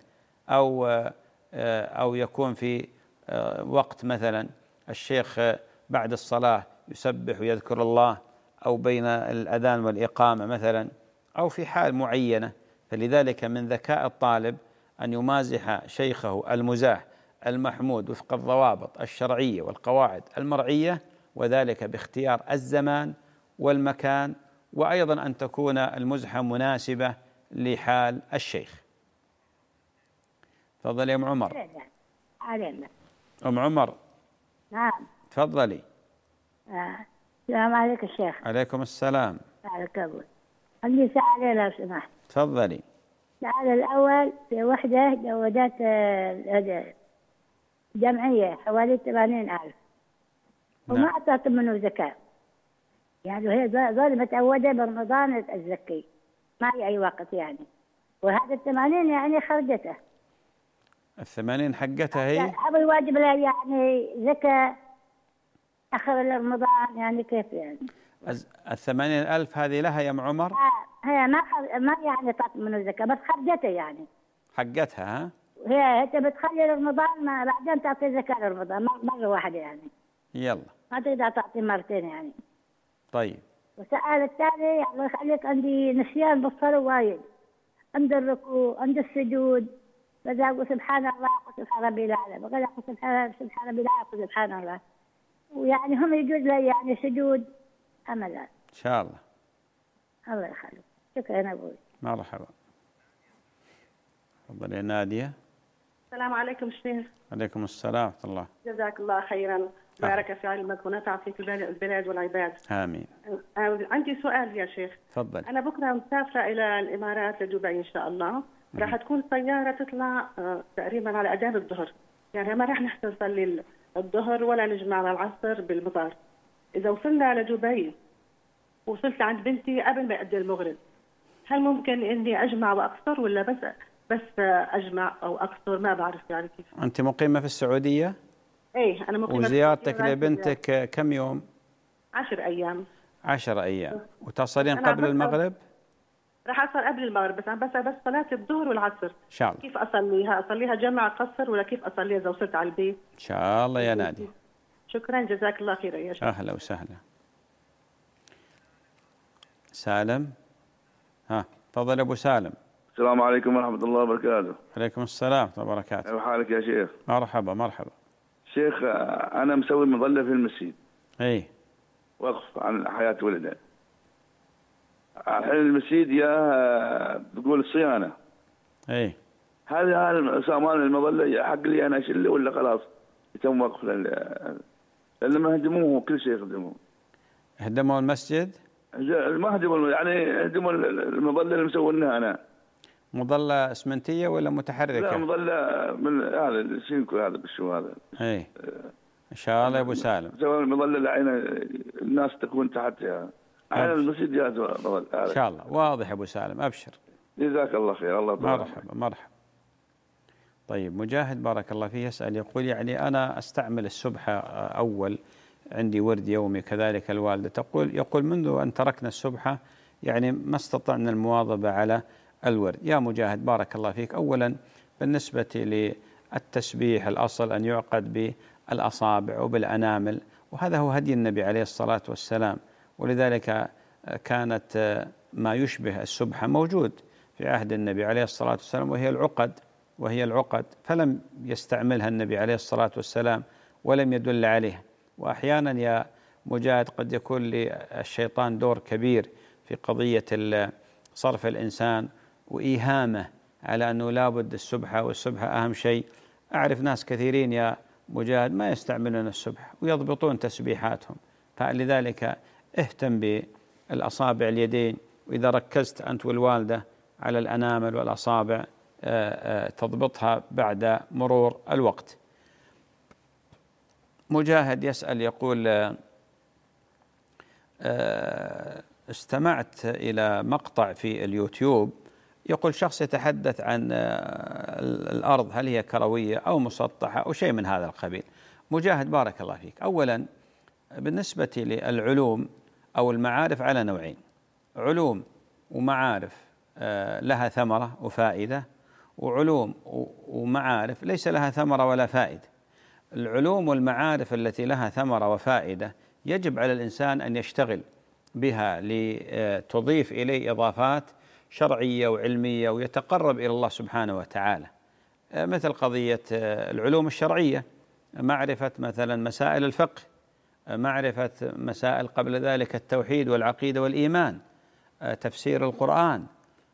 أو يكون في وقت مثلا الشيخ بعد الصلاة يسبح ويذكر الله، أو بين الأذان والإقامة مثلا، أو في حال معينة. فلذلك من ذكاء الطالب أن يمازح شيخه المزاح المحمود وفق الضوابط الشرعية والقواعد المرعية، وذلك باختيار الزمان والمكان، وأيضا أن تكون المزحة مناسبة لحال الشيخ. تفضلي يا أم عمر. علينا. أم عمر. نعم. تفضلي. السلام عليكم الشيخ. عليكم السلام. عليك أبوي. عندي سؤالين لو سمحت. تفضلي. السؤال الأول، في وحدة جوزت جمعية حوالي 80,000 وما أعطت منه زكاة، يعني وهي ظل متعودة برمضان الزكي، ما هي أي وقت يعني، وهذا 80 يعني خرجته. 80 حقتها هي؟ أبو واجب لها يعني زكاة آخر رمضان، يعني كيف يعني؟ 80,000 هذه لها يا أم عمر؟ هي ما يعني تعطي منه زكاة، بس خرجته يعني. حقتها ها؟ هي بتخلي رمضان، ما بعدين تعطي زكاة رمضان مرة واحدة يعني. يلا. ما تقدر تعطي مرتين يعني. طيب. والسؤال الثاني، الله يخليك، عندي نسيان بالصلاة وايد، عند الركوع عند السجود، بدا أقول سبحان الله وسبحان ربي الأعلى، بقول أقول سبحان ربي الأعلى وسبحان الله، ويعني هم يجوز لي يعني سجود أملا. إن شاء الله. الله يخليك. شكرا أبوي. مرحبا. تفضلي يا نادية. السلام عليكم شيخ. عليكم السلام ورحمة الله. جزاك الله خيرا، بارك في علمك ونفع فيك البلاد والعباد. آمين. عندي سؤال يا شيخ. تفضل. أنا بكرة مسافرة إلى الإمارات لدبي إن شاء الله. راح تكون طيارة تطلع تقريبا على أذان الظهر، يعني ما راح نحتاج نصلي الظهر ولا نجمع على العصر بالمطار. إذا وصلنا لدبي وصلت عند بنتي قبل ما يأذن المغرب، هل ممكن إني أجمع وأقصر، ولا بس أجمع أو أقصر؟ ما بعرف يعني كيف. أنت مقيمة في السعودية؟ إيه أنا مقيمة. وزيارتك لبنتك كم يوم؟ 10 أيام. 10 أيام. وتصلين قبل المغرب؟ راح أصل قبل المغرب، بس صلاة الظهر والعصر. إن شاء الله. كيف أصليها جمع قصر، ولا كيف أصليها إذا وصلت على البيت؟ إن شاء الله يا نادي. شكرا، جزاك الله خيرا يا شيخ. أهلا وسهلا. سالم. تفضل أبو سالم. السلام عليكم ورحمة الله وبركاته. عليكم السلام ورحمة الله وبركاته. كيف حالك يا شيخ؟ مرحبا مرحبا. شيخ أنا مسوي مظلة في المسجد. إيه. وقف عن حياة ولده. الحين المسجد يا بقول الصيانة. إيه. هذا سامان المظلة حق لي أنا أشيله ولا خلاص يتم وقف لأن ما هدموه كل شيء يخدموه. هدموا المسجد؟ ما هدموا، يعني هدموا المظلة اللي مسوينها أنا. مظلة اسمنتية ولا متحركة؟ لا مظلة من هذا السينكو هذا بالشو هذا. ايه ان شاء الله يا ابو سالم. سوى المظلة العين الناس تكون تحتها. عين المسجد جاهز مظلة. ان شاء الله واضح يا ابو سالم، ابشر. جزاك الله خير. الله يطول. مرحبا مرحبا. طيب مجاهد بارك الله فيه يسأل يقول يعني أنا أستعمل السبحة أول، عندي ورد يومي، كذلك الوالدة يقول منذ أن تركنا السبحة يعني ما استطعنا المواظبة على الورد. يا مجاهد بارك الله فيك، أولا بالنسبة للتسبيح الأصل أن يعقد بالأصابع وبالأنامل، وهذا هو هدي النبي عليه الصلاة والسلام، ولذلك كانت ما يشبه السبحة موجود في عهد النبي عليه الصلاة والسلام وهي العقد فلم يستعملها النبي عليه الصلاة والسلام ولم يدل عليها. وأحيانا يا مجاهد قد يكون للشيطان دور كبير في قضية صرف الإنسان وإيهامه على أنه لابد السبحة، والسبحة أهم شيء. أعرف ناس كثيرين يا مجاهد ما يستعملون السبحة ويضبطون تسبيحاتهم، فلذلك اهتم بالأصابع اليدين، وإذا ركزت أنت والوالدة على الأنامل والأصابع تضبطها بعد مرور الوقت. مجاهد يسأل يقول استمعت إلى مقطع في اليوتيوب يقول شخص يتحدث عن الأرض هل هي كروية أو مسطحة أو شيء من هذا القبيل. مجاهد بارك الله فيك، أولا بالنسبة للعلوم أو المعارف على نوعين، علوم ومعارف لها ثمرة وفائدة، وعلوم ومعارف ليس لها ثمرة ولا فائدة. العلوم والمعارف التي لها ثمرة وفائدة يجب على الإنسان أن يشتغل بها لتضيف إليه إضافات شرعية وعلمية ويتقرب إلى الله سبحانه وتعالى، مثل قضية العلوم الشرعية، معرفة مثلا مسائل الفقه، معرفة مسائل قبل ذلك التوحيد والعقيدة والإيمان، تفسير القرآن،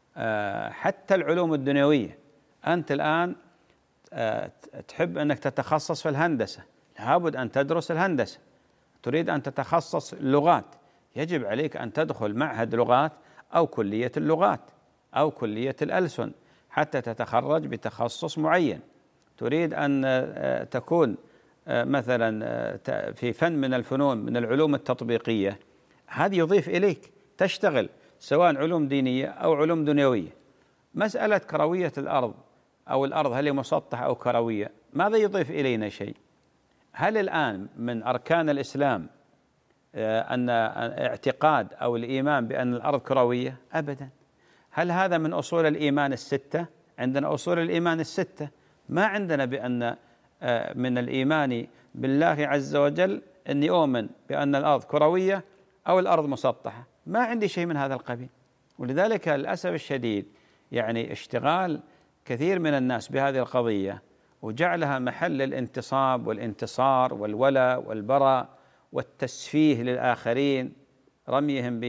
حتى العلوم الدنيوية. أنت الآن تحب أنك تتخصص في الهندسة، لابد أن تدرس الهندسة. تريد أن تتخصص اللغات، يجب عليك أن تدخل معهد لغات أو كلية اللغات أو كلية الألسن حتى تتخرج بتخصص معين. تريد أن تكون مثلا في فن من الفنون من العلوم التطبيقية، هذه يضيف إليك، تشتغل سواء علوم دينية أو علوم دنيوية. مسألة كروية الأرض أو الأرض هل هي مسطحة أو كروية، ماذا يضيف إلينا شيء؟ هل الآن من أركان الإسلام أن اعتقاد أو الإيمان بأن الأرض كروية؟ أبدا. هل هذا من أصول الإيمان الستة؟ عندنا أصول الإيمان الستة. ما عندنا بأن من الإيمان بالله عز وجل أني أؤمن بأن الأرض كروية أو الأرض مسطحة، ما عندي شيء من هذا القبيل. ولذلك للأسف الشديد يعني اشتغال كثير من الناس بهذه القضية وجعلها محل الانتصاب والانتصار والولاء والبراء والتسفيه للآخرين، رميهم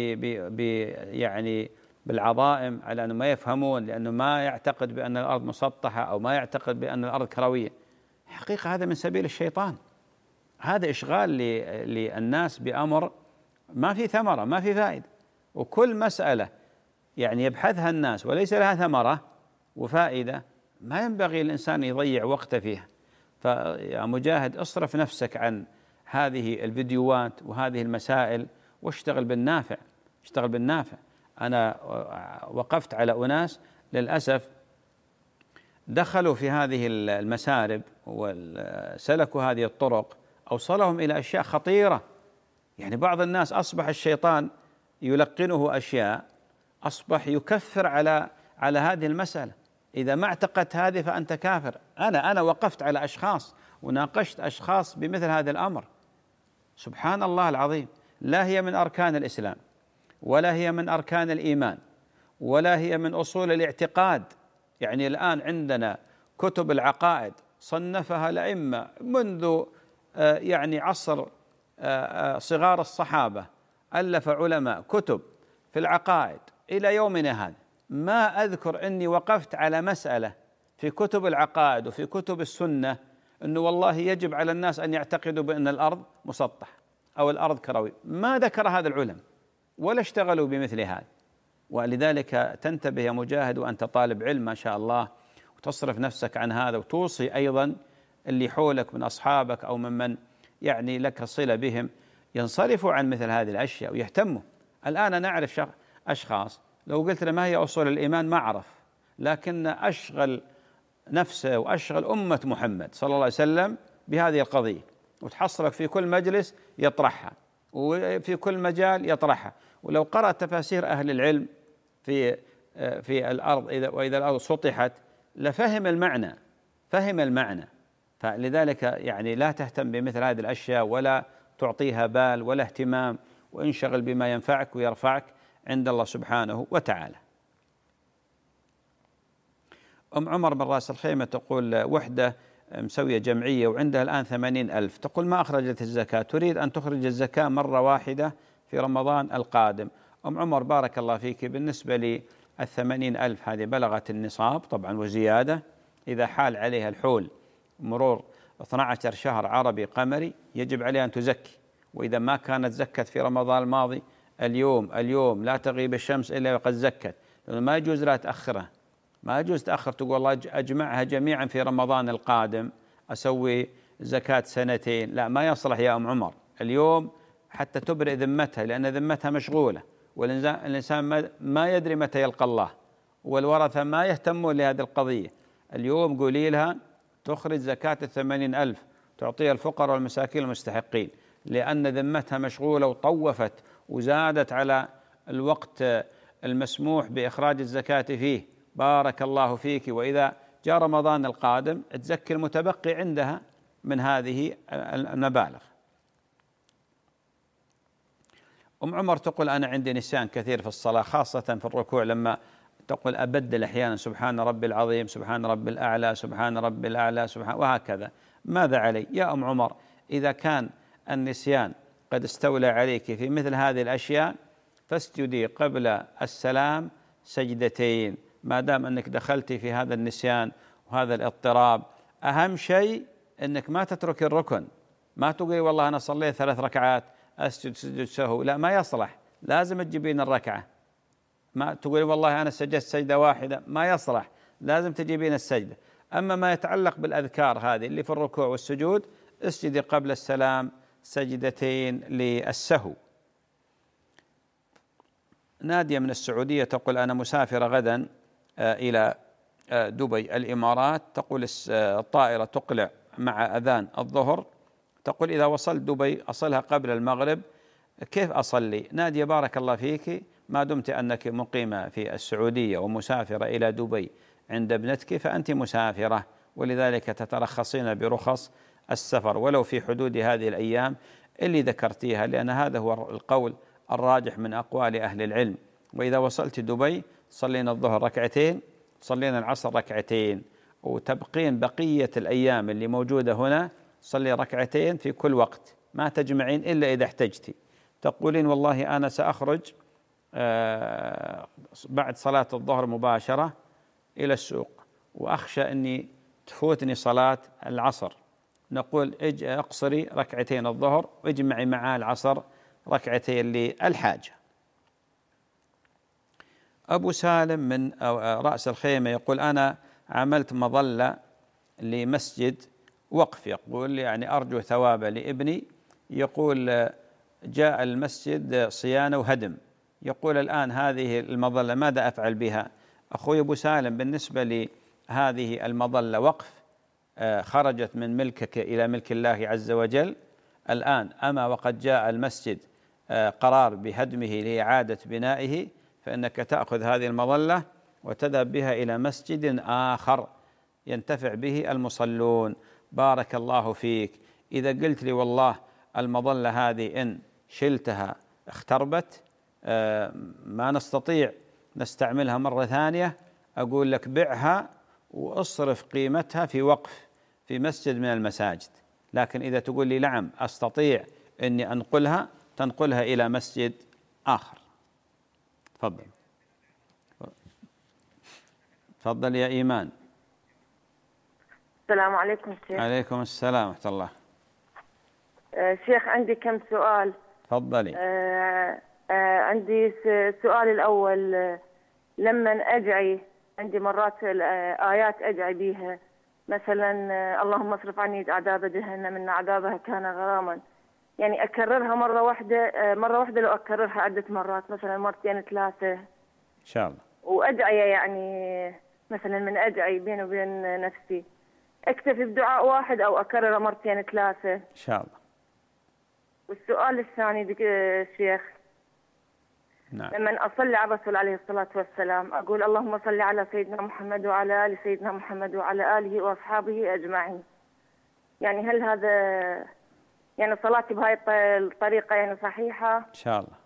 يعني بالعظائم على أنه ما يفهمون لأنه ما يعتقد بأن الأرض مسطحة أو ما يعتقد بأن الأرض كروية. حقيقة هذا من سبيل الشيطان، هذا إشغال للناس بأمر ما في ثمرة ما في فائدة. وكل مسألة يعني يبحثها الناس وليس لها ثمرة وفائدة ما ينبغي الإنسان يضيع وقته فيها. فيا مجاهد اصرف نفسك عن هذه الفيديوهات وهذه المسائل واشتغل بالنافع، اشتغل بالنافع. أنا وقفت على أناس للأسف دخلوا في هذه المسارب وسلكوا هذه الطرق، أوصلهم إلى أشياء خطيرة. يعني بعض الناس أصبح الشيطان يلقنه أشياء، أصبح يكفر على هذه المسألة. إذا ما اعتقدت هذه فأنت كافر. أنا وقفت على أشخاص وناقشت أشخاص بمثل هذا الأمر. سبحان الله العظيم، لا هي من أركان الإسلام ولا هي من أركان الإيمان ولا هي من أصول الاعتقاد. يعني الآن عندنا كتب العقائد صنفها الأئمة منذ يعني عصر صغار الصحابة، ألف علماء كتب في العقائد إلى يومنا هذا. ما أذكر أني وقفت على مسألة في كتب العقائد وفي كتب السنة أنه والله يجب على الناس أن يعتقدوا بأن الأرض مسطحة أو الأرض كروية. ما ذكر هذا العلم ولا اشتغلوا بمثل هذا. ولذلك تنتبه يا مجاهد وأنت طالب علم ما شاء الله، وتصرف نفسك عن هذا، وتوصي أيضا اللي حولك من أصحابك أو ممن يعني لك صلة بهم ينصرفوا عن مثل هذه الأشياء ويهتموا. الآن أنا أعرف أشخاص لو قلت له ما هي أصول الإيمان ما أعرف، لكن أشغل نفسه وأشغل أمة محمد صلى الله عليه وسلم بهذه القضية، وتحصلك في كل مجلس يطرحها وفي كل مجال يطرحها. ولو قرأ تفاسير أهل العلم في الأرض وإذا الأرض سطحت لفهم المعنى، فهم المعنى. فلذلك يعني لا تهتم بمثل هذه الأشياء ولا تعطيها بال ولا اهتمام، وانشغل بما ينفعك ويرفعك عند الله سبحانه وتعالى. أم عمر من راس الخيمة تقول وحدة مسوية جمعية وعندها الآن 80,000، تقول ما أخرجت الزكاة، تريد أن تخرج الزكاة مرة واحدة في رمضان القادم. أم عمر بارك الله فيك، بالنسبة لي 80,000 هذه بلغت النصاب طبعا وزيادة، إذا حال عليها الحول مرور 12 شهر عربي قمري يجب عليها أن تزكي. وإذا ما كانت زكت في رمضان الماضي اليوم لا تغيب الشمس إلا وقد زكت، لأنه ما يجوز لا تأخرها، ما يجوز تأخر تقول والله أجمعها جميعا في رمضان القادم أسوي زكاة سنتين، لا ما يصلح يا أم عمر. اليوم حتى تبرئ ذمتها، لأن ذمتها مشغولة، والإنسان ما يدري متى يلقى الله، والورثة ما يهتمون لهذه القضية. اليوم قولي لها تخرج زكاة 80,000 تعطيها الفقراء والمساكين المستحقين، لأن ذمتها مشغولة وطوفت وزادت على الوقت المسموح بإخراج الزكاة فيه، بارك الله فيك. وإذا جاء رمضان القادم تزكي المتبقي عندها من هذه المبالغ. أم عمر تقول أنا عندي نسيان كثير في الصلاة، خاصة في الركوع، لما تقول أبدل أحيانا سبحان ربي العظيم، سبحان ربي الأعلى، سبحان ربي الأعلى، وهكذا. ماذا علي يا أم عمر؟ إذا كان النسيان قد استولى عليك في مثل هذه الأشياء فاسجدي قبل السلام سجدتين، ما دام أنك دخلتي في هذا النسيان وهذا الاضطراب. أهم شيء أنك ما تترك الركن، ما تقولي والله أنا صليت 3 ركعات أسجد سجود سهو، لا، ما يصلح، لازم تجيبين الركعة. ما تقولي والله أنا سجدت سجدة واحدة، ما يصلح، لازم تجيبين السجدة. أما ما يتعلق بالأذكار هذه اللي في الركوع والسجود، اسجدي قبل السلام سجدتين للسهو. نادية من السعودية تقول أنا مسافرة غدا إلى دبي الإمارات، تقول الطائرة تقلع مع أذان الظهر، تقول إذا وصلت دبي أصلها قبل المغرب، كيف أصلي؟ نادية بارك الله فيك، ما دمت أنك مقيمة في السعودية ومسافرة إلى دبي عند ابنتك فأنت مسافرة، ولذلك تترخصين برخص السفر ولو في حدود هذه الأيام اللي ذكرتيها، لأن هذا هو القول الراجح من أقوال أهل العلم. وإذا وصلت دبي صلين الظهر ركعتين، صلين العصر ركعتين، وتبقين بقية الأيام اللي موجودة هنا صلي ركعتين في كل وقت، ما تجمعين إلا إذا احتجتي. تقولين والله أنا سأخرج بعد صلاة الظهر مباشرة إلى السوق وأخشى أني تفوتني صلاة العصر، نقول اقصري ركعتين الظهر واجمعي معها العصر ركعتين للحاجة. أبو سالم من رأس الخيمة يقول أنا عملت مظلة لمسجد وقف، يقول يعني أرجو ثوابه لابني، يقول جاء المسجد صيانة وهدم، يقول الآن هذه المظلة ماذا أفعل بها؟ أخوي أبو سالم، بالنسبة لهذه المظلة وقف خرجت من ملكك إلى ملك الله عز وجل الآن، أما وقد جاء المسجد قرار بهدمه لإعادة بنائه، فإنك تأخذ هذه المظلة وتذهب بها إلى مسجد آخر ينتفع به المصلون. بارك الله فيك. إذا قلت لي والله المظلة هذه إن شلتها اختربت ما نستطيع نستعملها مرة ثانية، أقول لك بعها وأصرف قيمتها في وقف في مسجد من المساجد. لكن إذا تقول لي نعم أستطيع أني أنقلها، تنقلها إلى مسجد آخر. تفضل. تفضل يا إيمان. السلام عليكم شيخ. عليكم السلام ورحمة الله. شيخ عندي كم سؤال. تفضلي. عندي السؤال الأول، لما أدعي عندي مرات آيات أدعي بيها، مثلا اللهم اصرف عني عذاب جهنم إن عذابها كان غراما، يعني أكررها مرة واحدة لو أكررها عدة مرات، مثلا مرتين 3 إن شاء الله. وأدعي يعني مثلا من أدعي بيني وبين نفسي أكتفي بدعاء واحد أو أكررها مرتين 3 إن شاء الله. والسؤال الثاني شيخ، نعم. لما أصلي على الرسول عليه الصلاة والسلام أقول اللهم صل على سيدنا محمد وعلى آل سيدنا محمد وعلى آله وأصحابه أجمعين، يعني هل هذا يعني صلاتي بهاي الطريقة يعني صحيحة؟ إن شاء الله.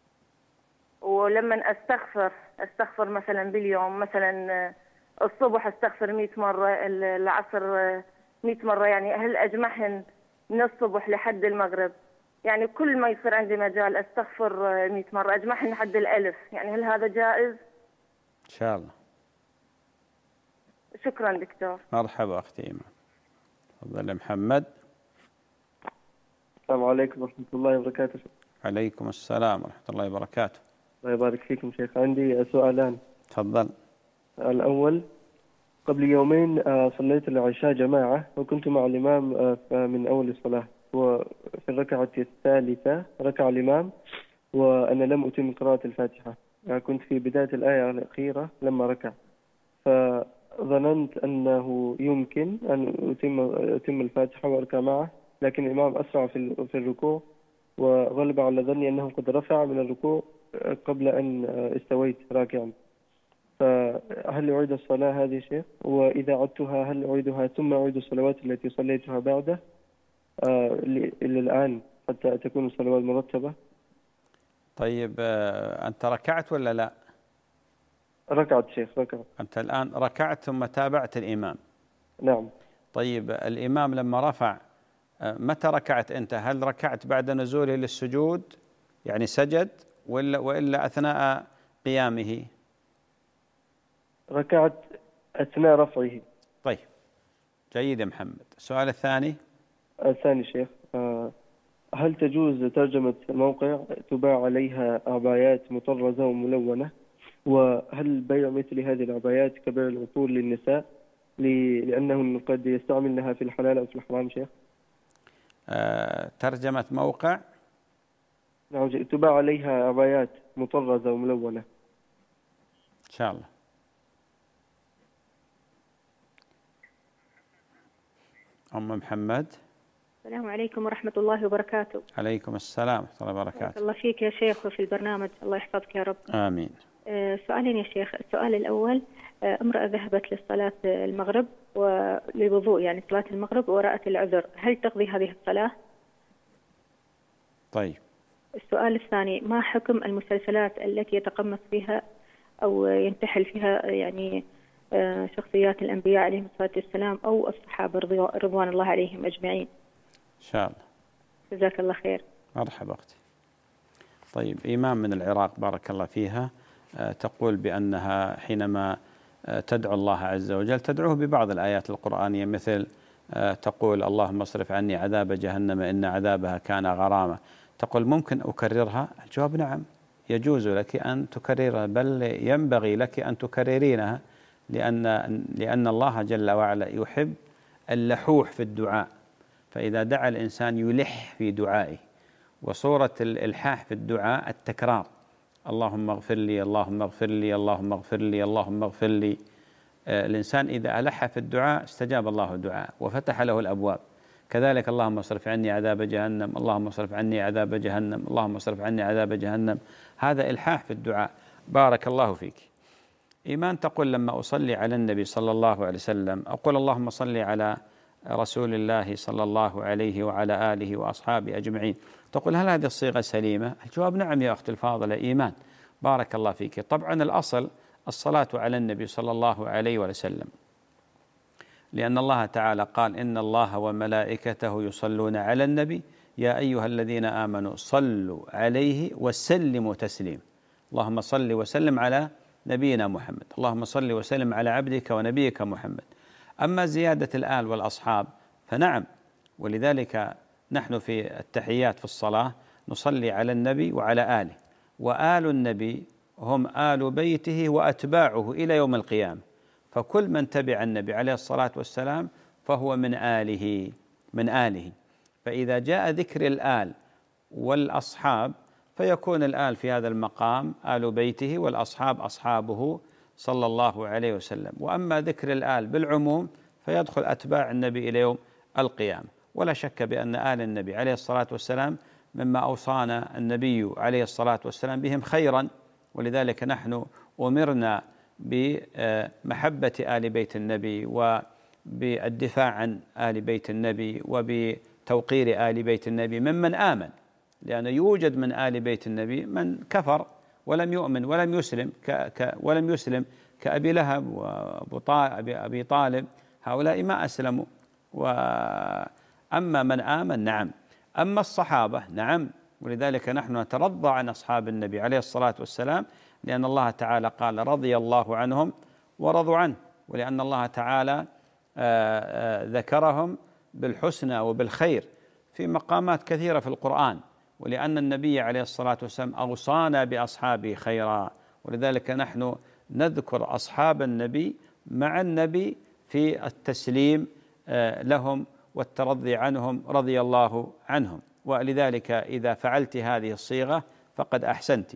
ولما أستغفر مثلا باليوم، مثلا الصبح أستغفر 100 مرة، العصر 100 مرة، يعني هل أجمعهن من الصبح لحد المغرب؟ يعني كل ما يصير عندي مجال أستغفر 100 مرة أجمعهن لحد 1000، يعني هل هذا جائز؟ إن شاء الله. شكرا دكتور. مرحبا أختي إيمان. تفضل محمد. السلام عليكم ورحمة الله وبركاته. عليكم السلام ورحمة الله وبركاته. الله يبارك فيكم شيخ. عندي سؤالان. تفضل. الأول، قبل يومين صليت العشاء جماعة وكنت مع الإمام من أول الصلاة، وفي الركعة الثالثة ركع الإمام وأنا لم أتم قراءة الفاتحة، كنت في بداية الآية الأخيرة لما ركع، فظننت أنه يمكن أن أتم الفاتحة وأركع معه، لكن الإمام أسرع في الركوع، وغلب على ظني أنه قد رفع من الركوع قبل أن استويت راكعا، فهل أعيد الصلاة هذه شيخ؟ وإذا عدتها هل أعيدها ثم أعيد الصلوات التي صليتها بعده إلى الآن حتى تكون الصلوات مرتبة؟ طيب أنت ركعت ولا لا؟ ركعت شيخ، ركعت. أنت الآن ركعت ثم تابعت الإمام. نعم. طيب الإمام لما رفع متى ركعت أنت؟ هل ركعت بعد نزوله للسجود يعني سجد وإلا أثناء قيامه؟ ركعت أثناء رفعه. طيب جيد يا محمد. السؤال الثاني. الثاني شيخ، هل تجوز ترجمة موقع تباع عليها عبايات مطرزة وملونة؟ وهل بيع مثل هذه العبايات كبيع العطور للنساء لأنهن قد يستعملنها في الحلال أو في الحرام شيخ؟ ترجمة موقع. نعم، تباع عليها عبايات مطرزة وملونة. إن شاء الله. أم محمد. السلام عليكم ورحمة الله وبركاته. عليكم السلام ورحمة الله وبركاته. بارك الله فيك يا شيخ وفي البرنامج، الله يحفظك يا رب. آمين. سؤالين يا شيخ. السؤال الأول، امرأة ذهبت لصلاة المغرب وللوضوء يعني صلاة المغرب ورأت العذر، هل تقضي هذه الصلاة؟ طيب. السؤال الثاني، ما حكم المسلسلات التي يتقمص فيها أو ينتحل فيها يعني شخصيات الأنبياء عليهم الصلاة والسلام أو الصحابة رضوان الله عليهم أجمعين؟ إن شاء الله. جزاك الله خير. مرحبا أختي. طيب إيمان من العراق بارك الله فيها تقول بأنها حينما تدعو الله عز وجل تدعوه ببعض الآيات القرآنية، مثل تقول اللهم اصرف عني عذاب جهنم إن عذابها كان غراما. تقول ممكن أكررها؟ الجواب نعم، يجوز لك أن تكررها، بل ينبغي لك أن تكررينها، لأن الله جل وعلا يحب اللحوح في الدعاء، فإذا دعا الإنسان يلح في دعائه، وصورة الإلحاح في الدعاء التكرار، اللهم اغفر لي اللهم اغفر لي اللهم اغفر لي اللهم اغفر لي. الإنسان إذا ألح في الدعاء استجاب الله الدعاء وفتح له الأبواب. كذلك اللهم اصرف عني عذاب جهنم اللهم اصرف عني عذاب جهنم اللهم اصرف عني عذاب جهنم، هذا إلحاح في الدعاء. بارك الله فيك. إيمان تقول لما أصلي على النبي صلى الله عليه وسلم أقول اللهم صل على رسول الله صلى الله عليه وعلى آله وأصحابه أجمعين. تقول هل هذه الصيغة سليمة؟ الجواب نعم يا أختي الفاضلة إيمان، بارك الله فيك. طبعا الأصل الصلاة على النبي صلى الله عليه وسلم، لأن الله تعالى قال إن الله وملائكته يصلون على النبي يا أيها الذين آمنوا صلوا عليه وسلموا تسليم. اللهم صل وسلم على نبينا محمد، اللهم صل وسلم على عبدك ونبيك محمد. أما زيادة الآل والأصحاب فنعم، ولذلك نحن في التحيات في الصلاة نصلي على النبي وعلى آله، وآل النبي هم آل بيته وأتباعه إلى يوم القيامة، فكل من تبع النبي عليه الصلاة والسلام فهو من آله. فإذا جاء ذكر الآل والأصحاب فيكون الآل في هذا المقام آل بيته والأصحاب أصحابه صلى الله عليه وسلم. وأما ذكر الآل بالعموم فيدخل أتباع النبي إلى يوم القيامة. ولا شك بأن آل النبي عليه الصلاة والسلام مما أوصانا النبي عليه الصلاة والسلام بهم خيرا، ولذلك نحن أمرنا بمحبة آل بيت النبي وبالدفاع عن آل بيت النبي وبتوقير آل بيت النبي ممن آمن، لأن يوجد من آل بيت النبي من كفر ولم يؤمن ولم يسلم كأبي لهب وأبي طالب، هؤلاء ما أسلموا. وأما من آمن نعم، أما الصحابة نعم، ولذلك نحن نترضى عن أصحاب النبي عليه الصلاة والسلام، لأن الله تعالى قال رضي الله عنهم ورضوا عنه، ولأن الله تعالى ذكرهم بالحسنى وبالخير في مقامات كثيرة في القرآن، ولأن النبي عليه الصلاة والسلام أوصانا بأصحابه خيرا، ولذلك نحن نذكر أصحاب النبي مع النبي في التسليم لهم والترضي عنهم رضي الله عنهم. ولذلك إذا فعلت هذه الصيغة فقد أحسنت.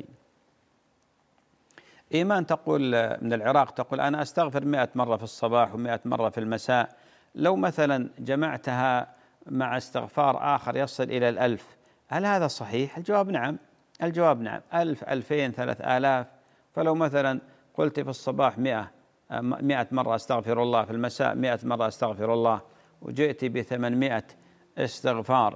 إيمان تقول من العراق تقول أنا أستغفر 100 مرة في الصباح و100 مرة في المساء، لو مثلا جمعتها مع استغفار آخر يصل إلى 1000 هل هذا صحيح؟ الجواب نعم، الجواب نعم. 1000 2000 3000. فلو مثلا قلت في الصباح 100 مرة استغفر الله، في المساء 100 مرة استغفر الله، وجئت ب800 استغفار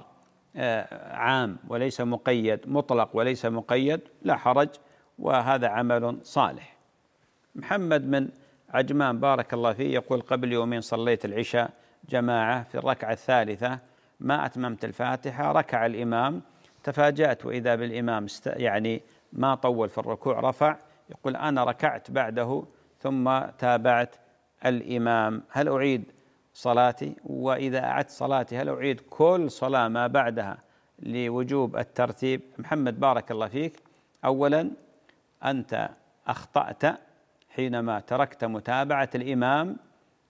عام وليس مقيد، مطلق وليس مقيد، لا حرج، وهذا عمل صالح. محمد من عجمان بارك الله فيه يقول: قبل يومين صليت العشاء جماعة، في الركعة الثالثة ما أتممت الفاتحة، ركع الإمام، تفاجأت وإذا بالإمام يعني ما طول في الركوع، رفع، يقول أنا ركعت بعده ثم تابعت الإمام، هل أعيد صلاتي؟ وإذا أعدت صلاتي هل أعيد كل صلاة ما بعدها لوجوب الترتيب؟ محمد بارك الله فيك، أولا أنت أخطأت حينما تركت متابعة الإمام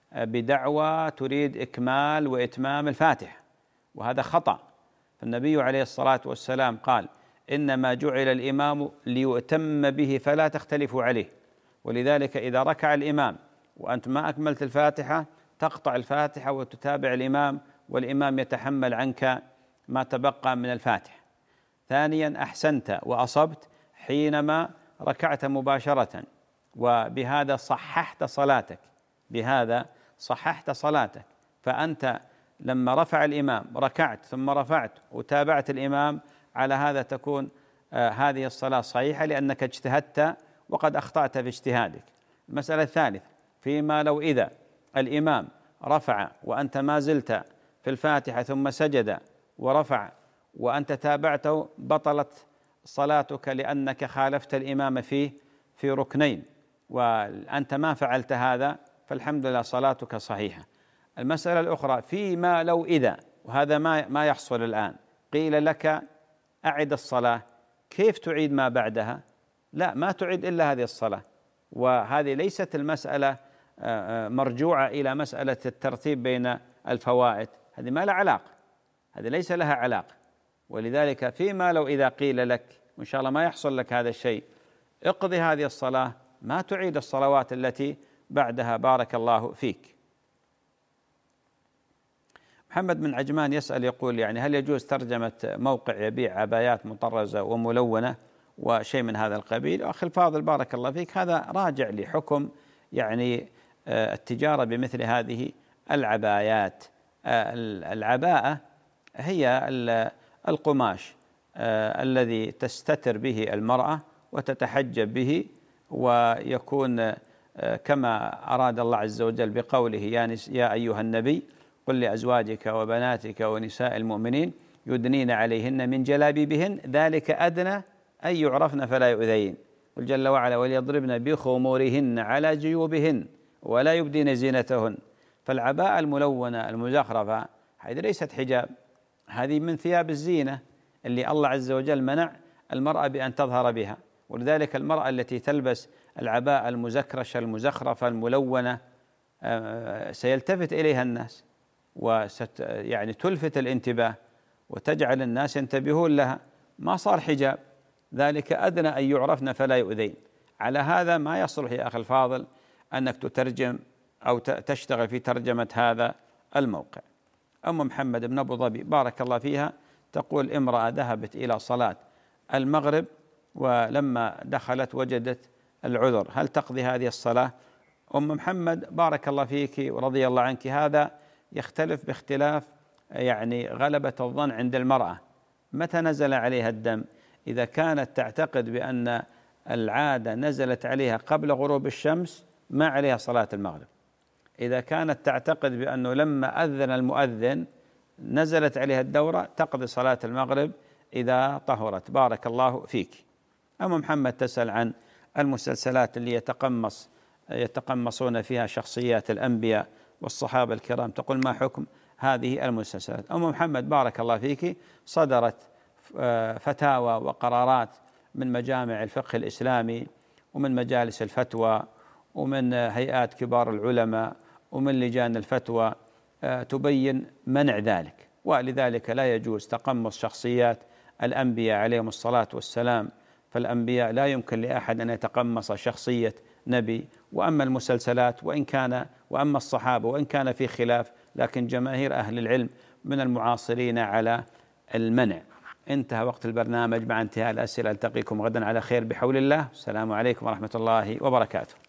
بدعوى تريد إكمال وإتمام الفاتحة، وهذا خطأ. فالنبي عليه الصلاة والسلام قال: إنما جعل الإمام ليؤتم به فلا تختلفوا عليه. ولذلك إذا ركع الإمام وأنت ما أكملت الفاتحة تقطع الفاتحة وتتابع الإمام، والإمام يتحمل عنك ما تبقى من الفاتحة. ثانيا أحسنت وأصبت حينما ركعت مباشرة، وبهذا صححت صلاتك، بهذا صححت صلاتك. فأنت لما رفع الإمام ركعت ثم رفعت وتابعت الإمام، على هذا تكون هذه الصلاة صحيحة لأنك اجتهدت وقد أخطأت في اجتهادك. المسألة الثالثة: فيما لو إذا الإمام رفع وأنت ما زلت في الفاتحة ثم سجد ورفع وأنت تابعته، بطلت صلاتك لأنك خالفت الإمام في ركنين، وأنت ما فعلت هذا، فالحمد لله صلاتك صحيحة. المسألة الأخرى: فيما لو إذا، وهذا ما يحصل الآن، قيل لك أعد الصلاة، كيف تعيد ما بعدها؟ لا، ما تعيد إلا هذه الصلاة. وهذه ليست المسألة مرجوعة إلى مسألة الترتيب بين الفوائد، هذه ما لها علاقة، هذه ليس لها علاقة. ولذلك فيما لو إذا قيل لك، وإن شاء الله ما يحصل لك هذا الشيء، اقضي هذه الصلاة، ما تعيد الصلوات التي بعدها. بارك الله فيك. محمد من عجمان يسأل يقول: يعني هل يجوز ترجمة موقع يبيع عبايات مطرزة وملونة وشيء من هذا القبيل؟ أخي الفاضل بارك الله فيك، هذا راجع لحكم يعني التجارة بمثل هذه العبايات. العباءة هي القماش الذي تستتر به المرأة وتتحجب به، ويكون كما أراد الله عز وجل بقوله: يا أيها النبي قل لأزواجك وبناتك ونساء المؤمنين يدنين عليهن من جلابيبهن ذلك أدنى أن يعرفن فلا يؤذين. قل جل وعلا: وليضربن بخمورهن على جيوبهن ولا يبدين زينتهن. فالعباءة الملونة المزخرفة هذه ليست حجاب، هذه من ثياب الزينة اللي الله عز وجل منع المرأة بأن تظهر بها. ولذلك المرأة التي تلبس العباءة المزكرشة المزخرفة الملونة سيلتفت إليها الناس، يعني تلفت الانتباه وتجعل الناس ينتبهون لها، ما صار حجاب، ذلك أدنى أن يعرفن فلا يؤذين. على هذا ما يصلح يا أخي الفاضل أنك تترجم أو تشتغل في ترجمة هذا الموقع. أم محمد بن أبو ظبي بارك الله فيها تقول: امرأة ذهبت إلى صلاة المغرب ولما دخلت وجدت العذر، هل تقضي هذه الصلاة؟ أم محمد بارك الله فيك ورضي الله عنك، هذا يختلف باختلاف يعني غلبة الظن عند المرأة. متى نزل عليها الدم؟ إذا كانت تعتقد بأن العادة نزلت عليها قبل غروب الشمس ما عليها صلاة المغرب. إذا كانت تعتقد بأنه لما أذن المؤذن نزلت عليها الدورة تقضي صلاة المغرب إذا طهرت. بارك الله فيك. أم محمد تسأل عن المسلسلات اللي يتقمصون فيها شخصيات الأنبياء والصحابة الكرام، تقول: ما حكم هذه المسلسلات؟ أم محمد بارك الله فيك، صدرت فتاوى وقرارات من مجامع الفقه الإسلامي ومن مجالس الفتوى ومن هيئات كبار العلماء ومن لجان الفتوى تبين منع ذلك، ولذلك لا يجوز تقمص شخصيات الأنبياء عليهم الصلاة والسلام، فالأنبياء لا يمكن لأحد أن يتقمص شخصية نبي. وأما المسلسلات وأما الصحابة وإن كان في خلاف، لكن جماهير أهل العلم من المعاصرين على المنع. انتهى وقت البرنامج مع انتهاء الأسئلة. ألتقيكم غدا على خير بحول الله. السلام عليكم ورحمة الله وبركاته.